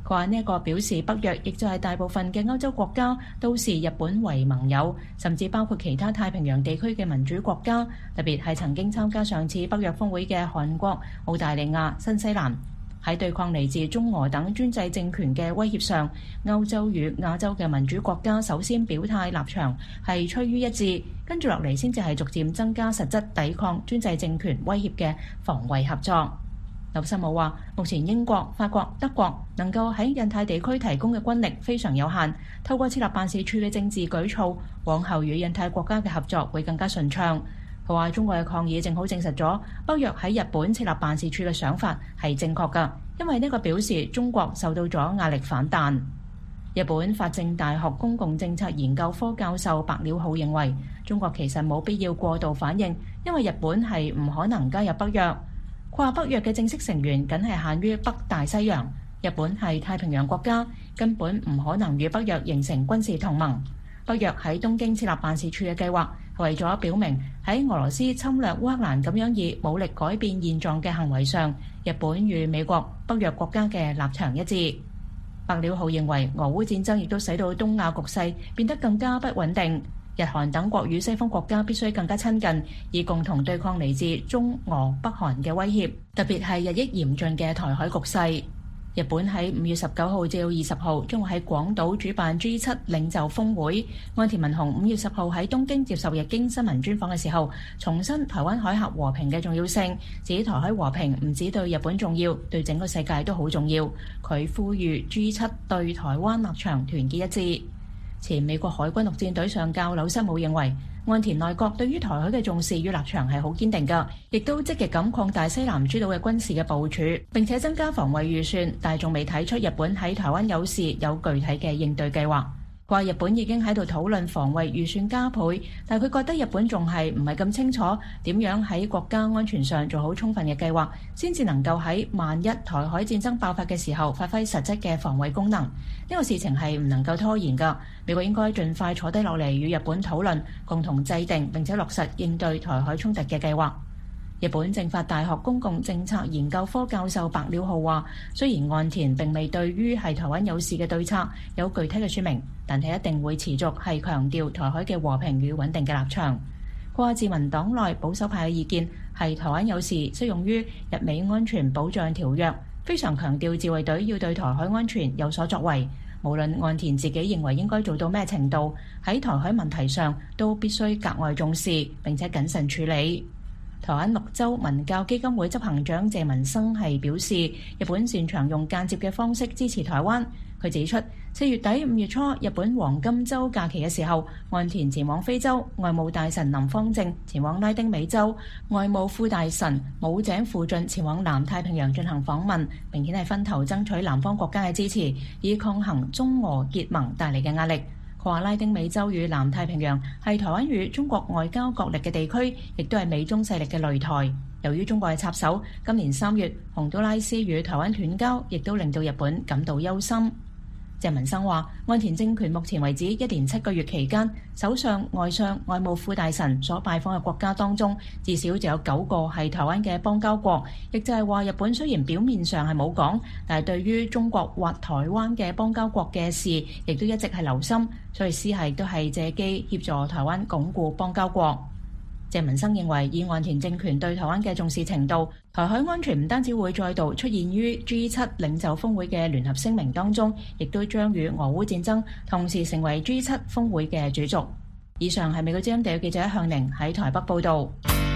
佢話呢一個表示北約亦就係大部分嘅歐洲國家都視日本為盟友，甚至包括其他太平洋地區嘅民主國家，特別係曾經參加上次北約峰會嘅韓國、澳大利亞、新西蘭。喺對抗嚟自中俄等專制政權嘅威脅上，歐洲與亞洲嘅民主國家首先表態立場係趨於一致，跟住落嚟先至係逐漸增加實質抵抗專制政權威脅嘅防衛合作。紐森姆話：目前英國、法國、德國能夠喺印太地區提供嘅軍力非常有限，透過設立辦事處嘅政治舉措，往後與印太國家嘅合作會更加順暢。佢話：中國嘅抗議正好證實咗北約喺日本設立辦事處嘅想法係正確㗎，因為呢個表示中國受到咗壓力反彈。日本法政大學公共政策研究科教授白鳥浩認為，中國其實冇必要過度反應，因為日本係唔可能加入北約。佢話北約嘅正式成員僅係限於北大西洋，日本係太平洋國家，根本唔可能與北約形成軍事同盟。北約喺東京設立辦事處嘅計劃係為咗表明喺俄羅斯侵略烏克蘭咁樣以武力改變現狀嘅行為上，日本與美國、北約國家嘅立場一致。白鳥浩認為，俄烏戰爭亦都使到東亞局勢變得更加不穩定。日韓等國與西方國家必須更加親近，以共同對抗嚟自中俄北韓嘅威脅，特別係日益嚴峻嘅台海局勢。日本喺5月19號至到20號將會喺廣島主辦 G7 領袖峰會。岸田文雄5月10號喺東京接受日經新聞專訪嘅時候，重申台灣海峽和平嘅重要性，指台海和平唔止對日本重要，對整個世界都好重要。佢呼籲 G7 對台灣立場團結一致。前美國海軍陸戰隊上校柳森姆認為，岸田內閣對於台海嘅重視與立場係好堅定㗎，亦都積極咁擴大西南諸島嘅軍事嘅部署，並且增加防衛預算，但係仲未睇出日本喺台灣有事有具體嘅應對計劃。佢話日本已經喺度討論防衛預算加倍，但係佢覺得日本仲係唔係咁清楚點樣喺國家安全上做好充分嘅計劃，先至能夠喺萬一台海戰爭爆發嘅時候發揮實質嘅防衛功能。呢個事情係唔能夠拖延㗎，美國應該盡快坐低落嚟與日本討論，共同制定並且落實應對台海衝突嘅計劃。日本政法大學公共政策研究科教授白鳥浩話：雖然岸田並未對於係台灣有事嘅對策有具體嘅說明，但係一定會持續係強調台海嘅和平與穩定嘅立場。佢話自民黨內保守派嘅意見係台灣有事適用於日美安全保障條約，非常強調自衛隊要對台海安全有所作為。無論岸田自己認為應該做到咩程度，喺台海問題上都必須格外重視並且謹慎處理。台灣6州文教基金會執行長謝文生係表示，日本擅長用間接嘅方式支持台灣。佢指出，4月底5月初日本黃金週假期嘅時候，岸田前往非洲，外務大臣林芳正前往拉丁美洲，外務副大臣武井富俊前往南太平洋進行訪問，明顯係分頭爭取南方國家嘅支持，以抗衡中俄結盟帶嚟嘅壓力。佢話拉丁美洲與南太平洋係台灣與中國外交角力嘅地區，亦都係美中勢力嘅擂台。由於中國係插手，今年3月洪都拉斯與台灣斷交，亦都令到日本感到憂心。謝文生話，岸田政權目前為止1年7個月期間，首相、外相、外務副大臣所拜訪嘅國家當中，至少就有9個係台灣嘅邦交國，亦就係話日本雖然表面上係冇講，但係對於中國或台灣嘅邦交國嘅事，亦都一直係留心，所以私係都係借機協助台灣鞏固邦交國。謝文生認為，以岸田政權對台灣嘅重視程度，台海安全唔單止會再度出現於 G7 領袖峰會嘅聯合聲明當中，亦都將與俄烏戰爭同時成為 G7 峰會嘅主軸。以上係美國之音地記者向寧喺台北報導。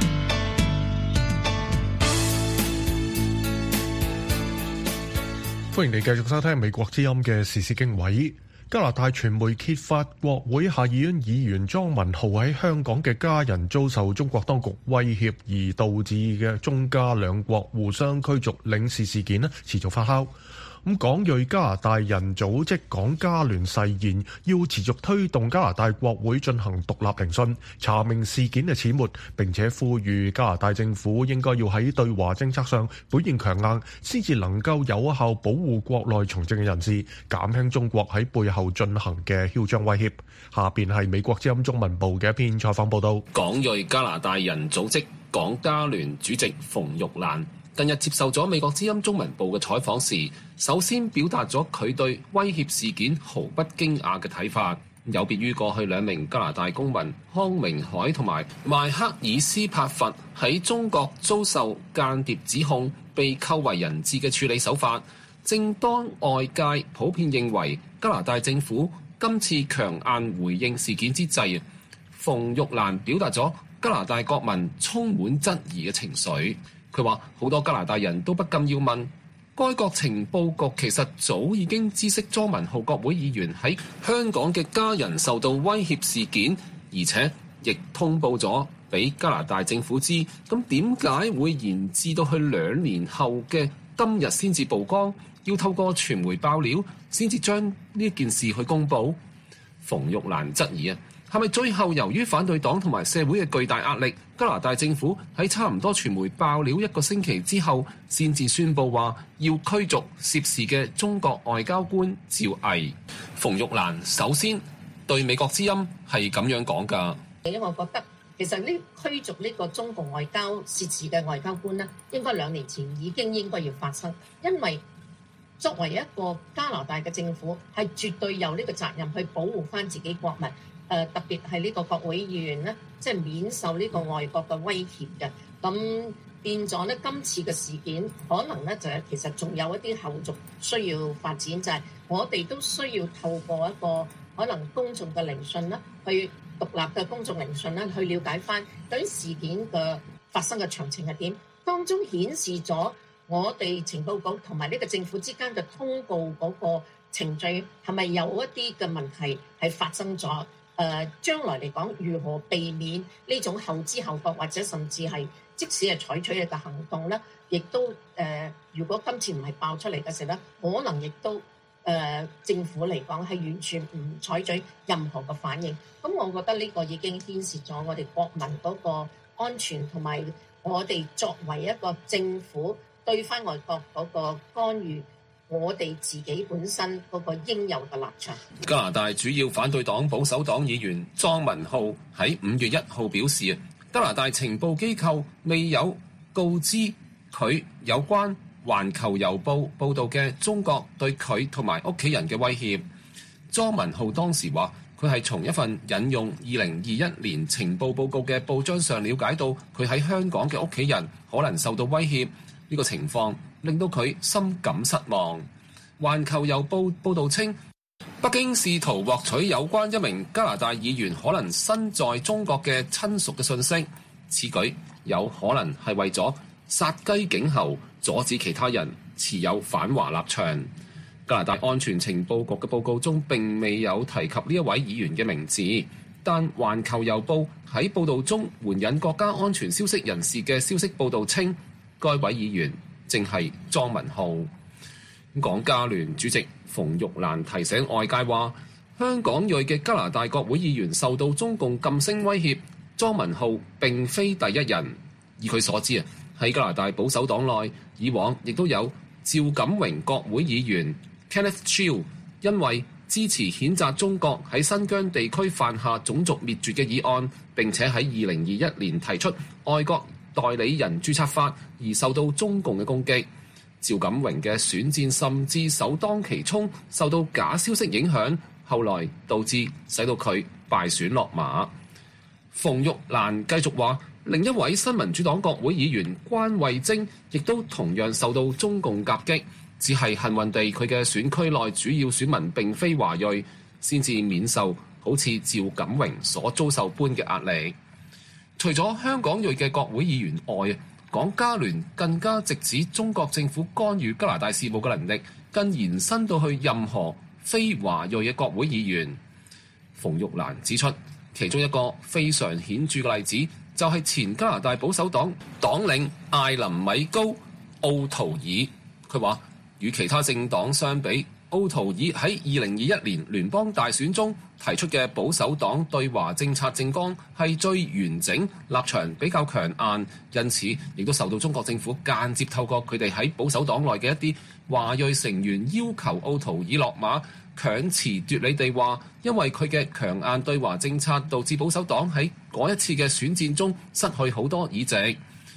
歡迎你繼續收聽美國之音嘅時事經緯。加拿大傳媒揭發國會下議院議員莊文浩喺香港嘅家人遭受中國當局威脅，而導致嘅中加兩國互相驅逐領事事件持續發酵。港裔加拿大人組織港加聯誓言要持續推動加拿大國會進行獨立聆訊，查明事件嘅始末，並且呼籲加拿大政府應該要喺對華政策上表現強硬，先至能夠有效保護國內從政嘅人士，減輕中國喺背後進行嘅囂張威脅。下邊係美國之音中文部嘅一篇採訪報道。 港裔加拿大人組織港加聯主席馮玉蘭近日接受咗美國之音中文部嘅採訪時，首先表達咗佢對威脅事件毫不驚訝嘅睇法。有別於過去兩名加拿大公民康明凱同埋邁克爾斯帕佛喺中國遭受間諜指控被扣為人質嘅處理手法，正當外界普遍認為加拿大政府今次強硬回應事件之際，馮玉蘭表達咗加拿大國民充滿質疑嘅情緒。佢話好多加拿大人都不禁要問，該國情報局其實早已經知悉莊文浩國會議員喺香港嘅家人受到威脅事件，而且亦通報咗俾加拿大政府知，咁點解會延至到去2年後嘅今日先至曝光，要透過傳媒爆料先至將呢件事去公佈？馮玉蘭質疑係咪最後由於反對黨同埋社會嘅巨大壓力，加拿大政府喺差唔多傳媒爆料1個星期之後，先至宣佈話要驅逐涉事嘅中國外交官趙毅？馮玉蘭首先對美國之音係咁樣講㗎， 因為我覺得其實呢驅逐呢個中共外交涉事嘅外交官呢，應該2年前已經應該要發生，因為作為一個加拿大嘅政府係絕對有呢個責任去保護返自己國民。特別係呢個國會議員咧，即係免受呢個外國嘅威脅嘅。咁變咗咧，今次嘅事件可能咧就係其實仲有一啲後續需要發展，就係我哋都需要透過一個可能公眾嘅聆訊啦，去獨立嘅公眾聆訊啦，去了解翻對於事件嘅發生嘅詳情係點，當中顯示咗我哋情報局同埋呢個政府之間嘅通報嗰個程序係咪有一啲嘅問題係發生咗？將來嚟講，如何避免呢種後知後覺，或者甚至係即使係採取嘅行動咧，亦都如果今次唔係爆出嚟嘅時候咧，可能亦都政府嚟講係完全唔採取任何嘅反應。咁我覺得呢個已經牽涉咗我哋國民嗰個安全，同埋我哋作為一個政府對翻外國嗰個干預，我哋自己本身嗰個應有嘅立場。 加拿大主要反對黨保守黨議員莊文浩喺5月1號表示，加拿大情報機構未有告知佢有關環球郵報報導嘅中國對佢同埋屋企人嘅威脅。莊文浩當時話，佢係從一份引用2021年情報報告嘅報章上了解到，佢喺香港嘅屋企人可能受到威脅。呢個情況令到佢深感失望。環球郵報報導稱，北京試圖獲取有關一名加拿大議員可能身在中國嘅親屬嘅信息，此舉有可能係為咗殺雞儆猴，阻止其他人持有反華立場。加拿大安全情報局嘅報告中並未有提及呢一位議員嘅名字，但環球郵報喺報導中援引國家安全消息人士嘅消息報導稱，該位議員正係莊文浩。港加聯主席馮玉蘭提醒外界話，香港裔嘅加拿大國會議員受到中共禁聲威脅，莊文浩並非第一人。以佢所知喺加拿大保守黨內，以往亦都有趙錦榮國會議員 Kenneth Chiu 因為支持譴責中國喺新疆地區犯下種族滅絕嘅議案，並且喺2021年提出外國代理人註冊法而受到中共嘅攻擊。趙錦榮嘅選戰甚至首當其衝，受到假消息影響，後來導致使到佢敗選落馬。馮玉蘭繼續話，另一位新民主黨國會議員關慧貞亦都同樣受到中共夾擊，只係幸運地佢嘅選區內主要選民並非華裔，先至免受好似趙錦榮所遭受般嘅壓力。除咗香港裔嘅國會議員外，港加聯更加直指中國政府干預加拿大事務嘅能力，更延伸到去任何非華裔嘅國會議員。馮玉蘭指出，其中一個非常顯著嘅例子就係前加拿大保守黨黨領艾琳米高奧圖爾。佢話，與其他政黨相比，奧圖爾喺2021年聯邦大選中提出嘅保守黨對華政策政綱係最完整，立場比較強硬，因此亦都受到中國政府間接透過佢哋喺保守黨內嘅一啲華裔成員要求奧圖爾落馬，強詞奪理地話，因為佢嘅強硬對華政策導致保守黨喺嗰一次嘅選戰中失去好多議席。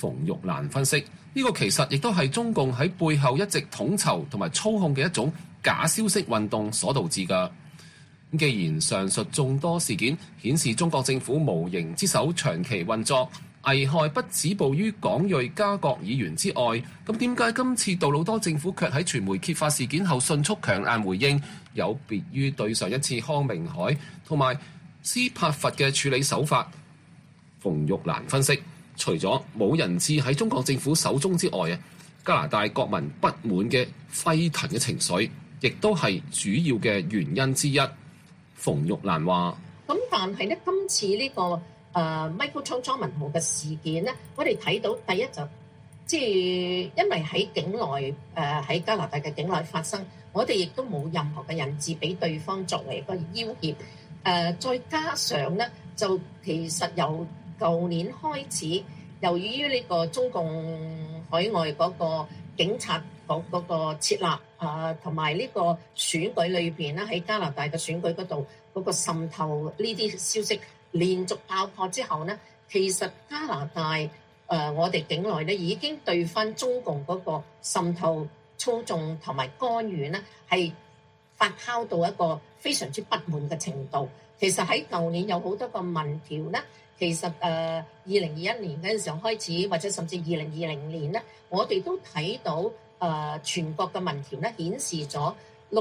馮玉蘭分析，呢個其實亦都係中共喺背後一直統籌同埋操控嘅一種假消息運動所導致㗎。既然上述眾多事件顯示中國政府無形之手長期運作，危害不止步於港裔加國議員之外，咁點解今次杜魯多政府卻喺傳媒揭發事件後迅速強硬回應，有別於對上一次康明凱同埋斯帕弗嘅處理手法？馮玉蘭分析，除咗冇人質喺中國政府手中之外，加拿大國民不滿嘅沸騰嘅情緒，亦都係主要嘅原因之一。馮玉蘭話： 咁但係咧，今次呢個Michael Chong 莊文浩嘅事件咧，我哋睇到第一就即係因為喺境內喺加拿大嘅境內發生，我哋亦都冇任何嘅人質俾對方作為一個要挾。再加上咧，就其實由舊年開始，由於呢個中共海外嗰個警察嗰個設立同埋呢個選舉裏邊咧，喺加拿大嘅選舉嗰度嗰個滲透呢啲消息連續爆破之後咧，其實加拿大我哋境內咧已經對翻中共嗰個滲透、操縱同埋干預咧係發酵到一個非常之不滿嘅程度。其實喺舊年有好多個民調咧，其實2021年嗰陣時候開始，或者甚至2020年咧，我哋都睇到全國嘅民調咧顯示咗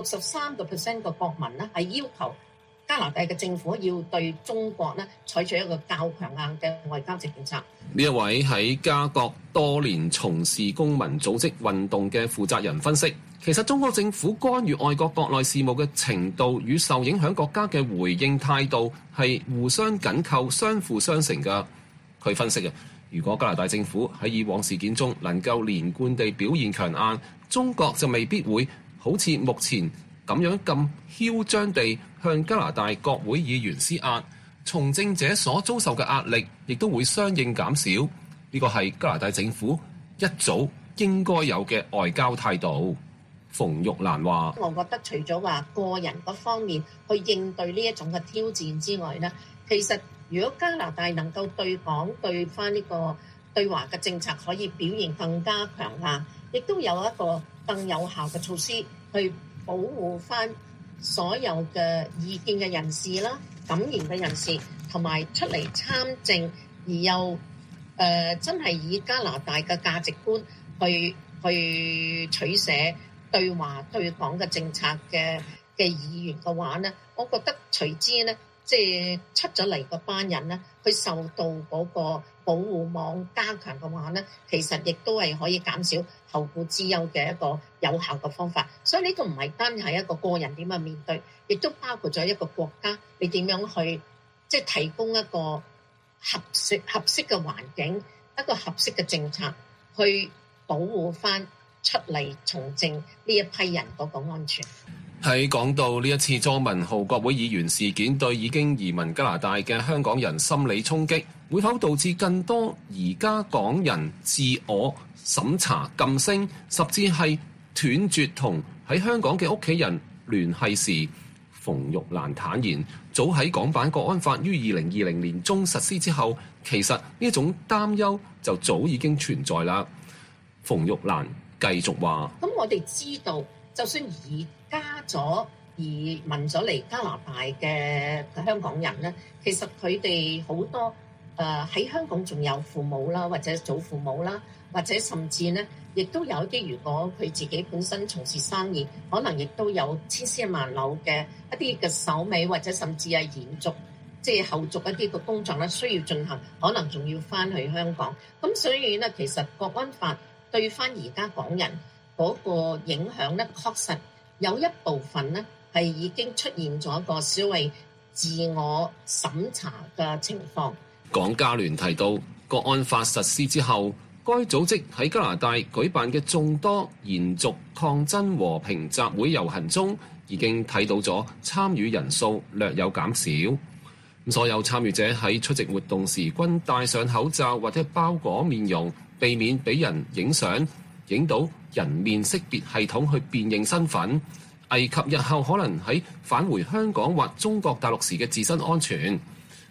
63% 嘅國民咧係要求加拿大嘅政府要對中國咧採取一個較強硬嘅外交政策。 呢一位喺加國多年從事公民組織運動嘅負責人分析，其實中國政府干預外國國內事務嘅程度與受影響國家嘅回應態度係互相緊扣、相輔相成㗎。佢分析如果加拿大政府喺以往事件中能夠連貫地表現強硬，中國就未必會好似目前咁樣咁囂張地向加拿大國會議員施壓，從政者所遭受嘅壓力亦都會相應減少。呢個係加拿大政府一早應該有嘅外交態度。馮玉蘭話： 我覺得除咗話個人嗰方面去應對呢一種嘅挑戰之外呢，其實如果加拿大能夠對港對翻呢個對華嘅政策可以表現更加強硬，亦都有一個更有效嘅措施去保護翻所有嘅意見嘅人士啦、敢言嘅人士，同埋出嚟參政而又真係以加拿大嘅價值觀去取捨對華對港嘅政策嘅議員嘅話呢，我覺得隨之呢，即係出咗嚟嗰班人呢，佢受到嗰個保護網加強嘅話呢，其實亦都係可以減少後顧之憂嘅一個有效嘅方法。所以呢個唔係單係一個個人點樣面對，亦都包括咗一個國家你點樣去即係提供一個合適嘅環境，一個合適嘅政策去保護翻出嚟從政呢一批人嗰個安全。 喺講到呢一次莊文浩國會議員事件對已經移民加拿大嘅香港人心理衝擊，會否導致更多移加港人自我審查噤聲，甚至係斷絕同喺香港嘅屋企人聯繫時，馮玉蘭坦言，早喺港版國安法於2020年中實施之後，其實呢一種擔憂就早已經存在啦。馮玉蘭繼續話：咁我哋知道，就算移民咗嚟加拿大嘅香港人咧，其實佢哋好多喺香港仲有父母啦，或者祖父母啦，或者甚至咧，亦都有一啲如果佢自己本身從事生意，可能亦都有千絲萬縷嘅一啲嘅手尾，或者甚至係延續即係後續一啲嘅工作咧，需要進行，可能仲要翻去香港。咁所以咧，其實國安法對翻而家港人嗰個影響咧，確實有一部分咧係已經出現咗一個所謂自我審查嘅情況。 港加聯提到，國安法實施之後，該組織喺加拿大舉辦嘅眾多延續抗爭和平集會遊行中，已經睇到咗參與人數略有減少。所有參與者喺出席活動時均戴上口罩或者包裹面容，避免俾人影相，影到人面識別系統去辨認身份，危及日後可能喺返回香港或中國大陸時嘅自身安全。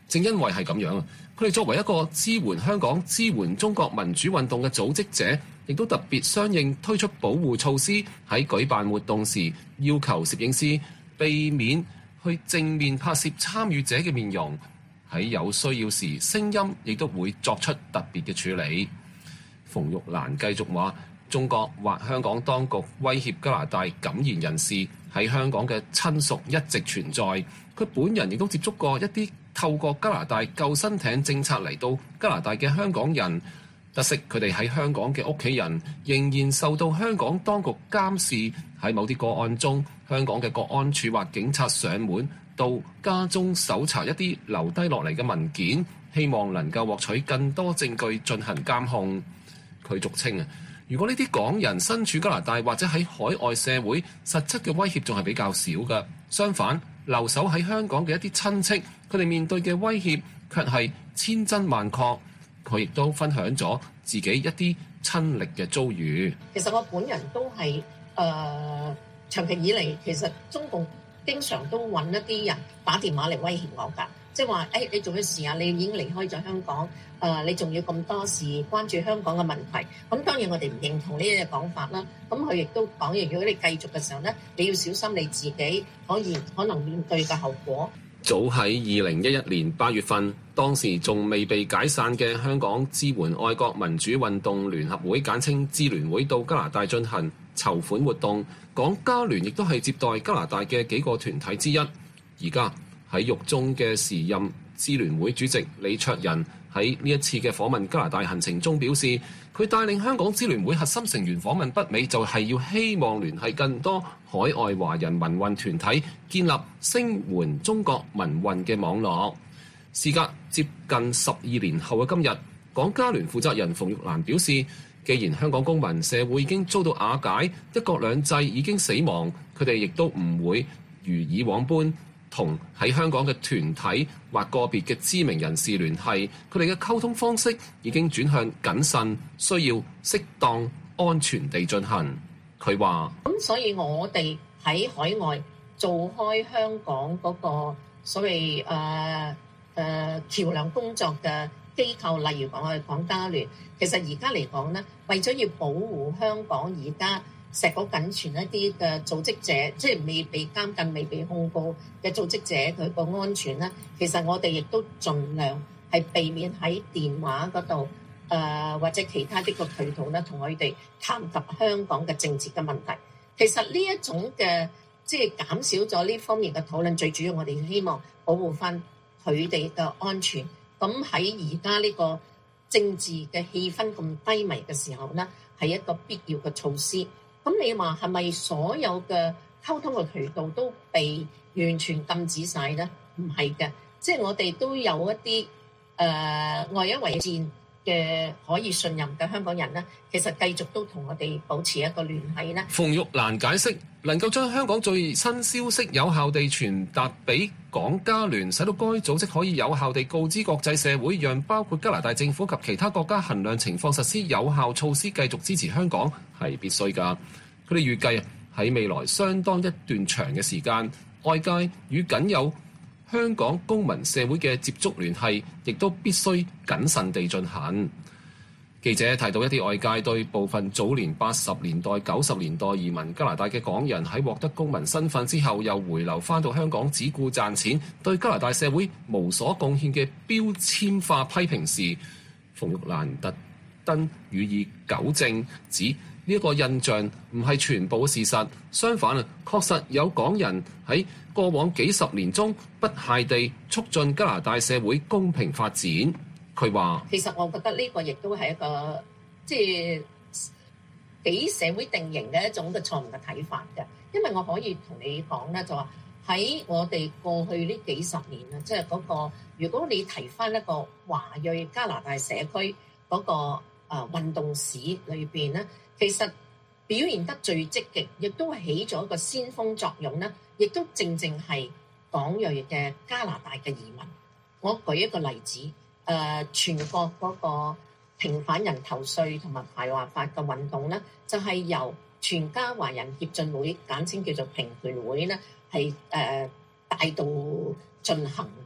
正因為係咁樣，佢哋作為一個支援香港、支援中國民主運動嘅組織者，亦都特別相應推出保護措施，喺舉辦活動時要求攝影師避免去正面拍攝參與者嘅面容，喺有需要時聲音亦都會作出特別嘅處理。馮玉蘭繼續話，中國或香港當局威脅加拿大感染人士喺香港嘅親屬一直存在，佢本人亦都接觸過一啲透過加拿大救生艇政策嚟到加拿大嘅香港人，得悉佢哋喺香港嘅屋企人仍然受到香港當局監視，喺某啲個案中，香港嘅國安處或警察上門到家中搜查一啲留低落嚟嘅文件，希望能夠獲取更多證據進行監控。佢俗稱如果呢啲港人身處加拿大或者喺海外社會，實質嘅威脅仲係比較少嘅。相反，留守喺香港嘅一啲親戚，佢哋面對嘅威脅卻係千真萬確。佢亦都分享咗自己一啲親歷嘅遭遇。 其實我本人都係長期以嚟，其實中共經常都揾一啲人打電話嚟威脅我㗎，即係話你做咩事啊？你已經離開咗香港，你仲要咁多事關注香港嘅問題。咁當然我哋唔認同呢啲講法啦。咁佢亦都講，如果你繼續嘅時候咧，你要小心你自己可能面對嘅後果。 早喺2011年8月份，當時仲未被解散嘅香港支援愛國民主運動聯合會簡稱支聯會到加拿大進行籌款活動，港加聯亦都係接待加拿大嘅幾個團體之一。而家喺獄中嘅時任支聯會主席李卓人喺呢一次嘅訪問加拿大行程中表示，佢帶領香港支聯會核心成員訪問北美，就係要希望聯繫更多海外華人民運團體，建立聲援中國民運嘅網絡。事隔接近12年後嘅今日，港加聯負責人馮玉蘭表示，既然香港公民社會已經遭到瓦解，一國兩制已經死亡，佢哋亦都唔會如以往般同喺香港嘅團體或個別嘅知名人士聯繫，佢哋嘅溝通方式已經轉向謹慎，需要適當安全地進行。佢話： 咁所以我哋喺海外做開香港嗰個所謂橋梁工作嘅機構，例如講我哋港加聯，其實而家嚟講咧，為咗要保護香港而家碩果僅存一啲嘅組織者，即係未被監禁、未被控告嘅組織者，佢個安全咧，其實我哋亦都盡量係避免喺電話嗰度或者其他啲個渠道咧，同佢哋談及香港嘅政治嘅問題。其實呢一種嘅即係減少咗呢方面嘅討論，最主要我哋希望保護翻佢哋嘅安全。咁喺而家呢個政治嘅氣氛咁低迷嘅時候咧，係一個必要嘅措施。咁你話係咪所有嘅溝通嘅渠道都被完全禁止晒咧？唔係嘅，即係我哋都有一啲外一為戰嘅可以信任嘅香港人咧，其實繼續都同我哋保持一個聯繫咧。 馮玉蘭解釋，能夠將香港最新消息有效地傳達俾港加聯，使到該組織可以有效地告知國際社會，讓包括加拿大政府及其他國家衡量情況，實施有效措施，繼續支持香港係必須㗎。佢哋預計喺未來相當一段長嘅時間，外界與僅有香港公民社會嘅接觸聯繫，亦都必須謹慎地進行。記者提到一啲外界對部分早年80年代、90年代移民加拿大嘅港人喺獲得公民身份之後，又回流返到香港只顧賺錢，對加拿大社會無所貢獻嘅標籤化批評時，馮玉蘭特登予以糾正，指呢一個印象唔係全部嘅事實，相反啊，確實有港人喺過往幾十年中不懈地促進加拿大社會公平發展。佢話： 其實我覺得呢個亦都係一個即係俾社會定型嘅一種嘅錯誤嘅睇法嘅，因為我可以同你講咧，就話喺我哋過去呢幾十年啊，即係嗰個如果你提翻一個華裔加拿大社區嗰個運動史裏邊咧，其實表現得最積極，亦都起咗一個先鋒作用咧，亦都正正係港裔嘅加拿大嘅移民。我舉一個例子，全國嗰個平反人頭稅同埋排華法嘅運動咧，就係由全家華人協進會，簡稱叫做平權會咧，係帶到進行嘅。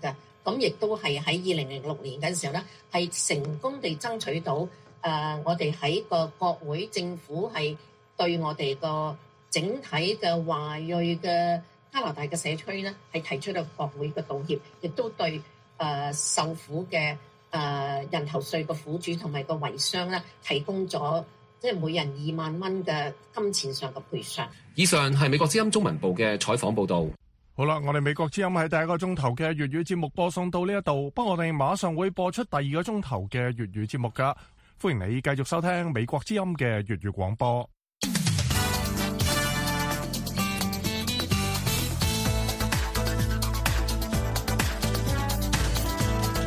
咁亦都係喺2006年嘅時候咧，係成功地爭取到我哋喺個國會政府係對我哋個整體嘅華裔嘅加拿大嘅社區咧，係提出咗國會嘅道歉，亦都對受苦嘅人頭稅嘅苦主同埋個遺孀咧，提供咗即係每人2萬蚊嘅金錢上嘅賠償。 以上係美國之音中文部嘅採訪報導。 好啦，我哋美國之音喺第一個鐘頭嘅粵語節目播送到呢一度，不過我哋馬上會播出第二個鐘頭嘅粵語節目㗎。歡迎你繼續收聽美國之音嘅粵語廣播。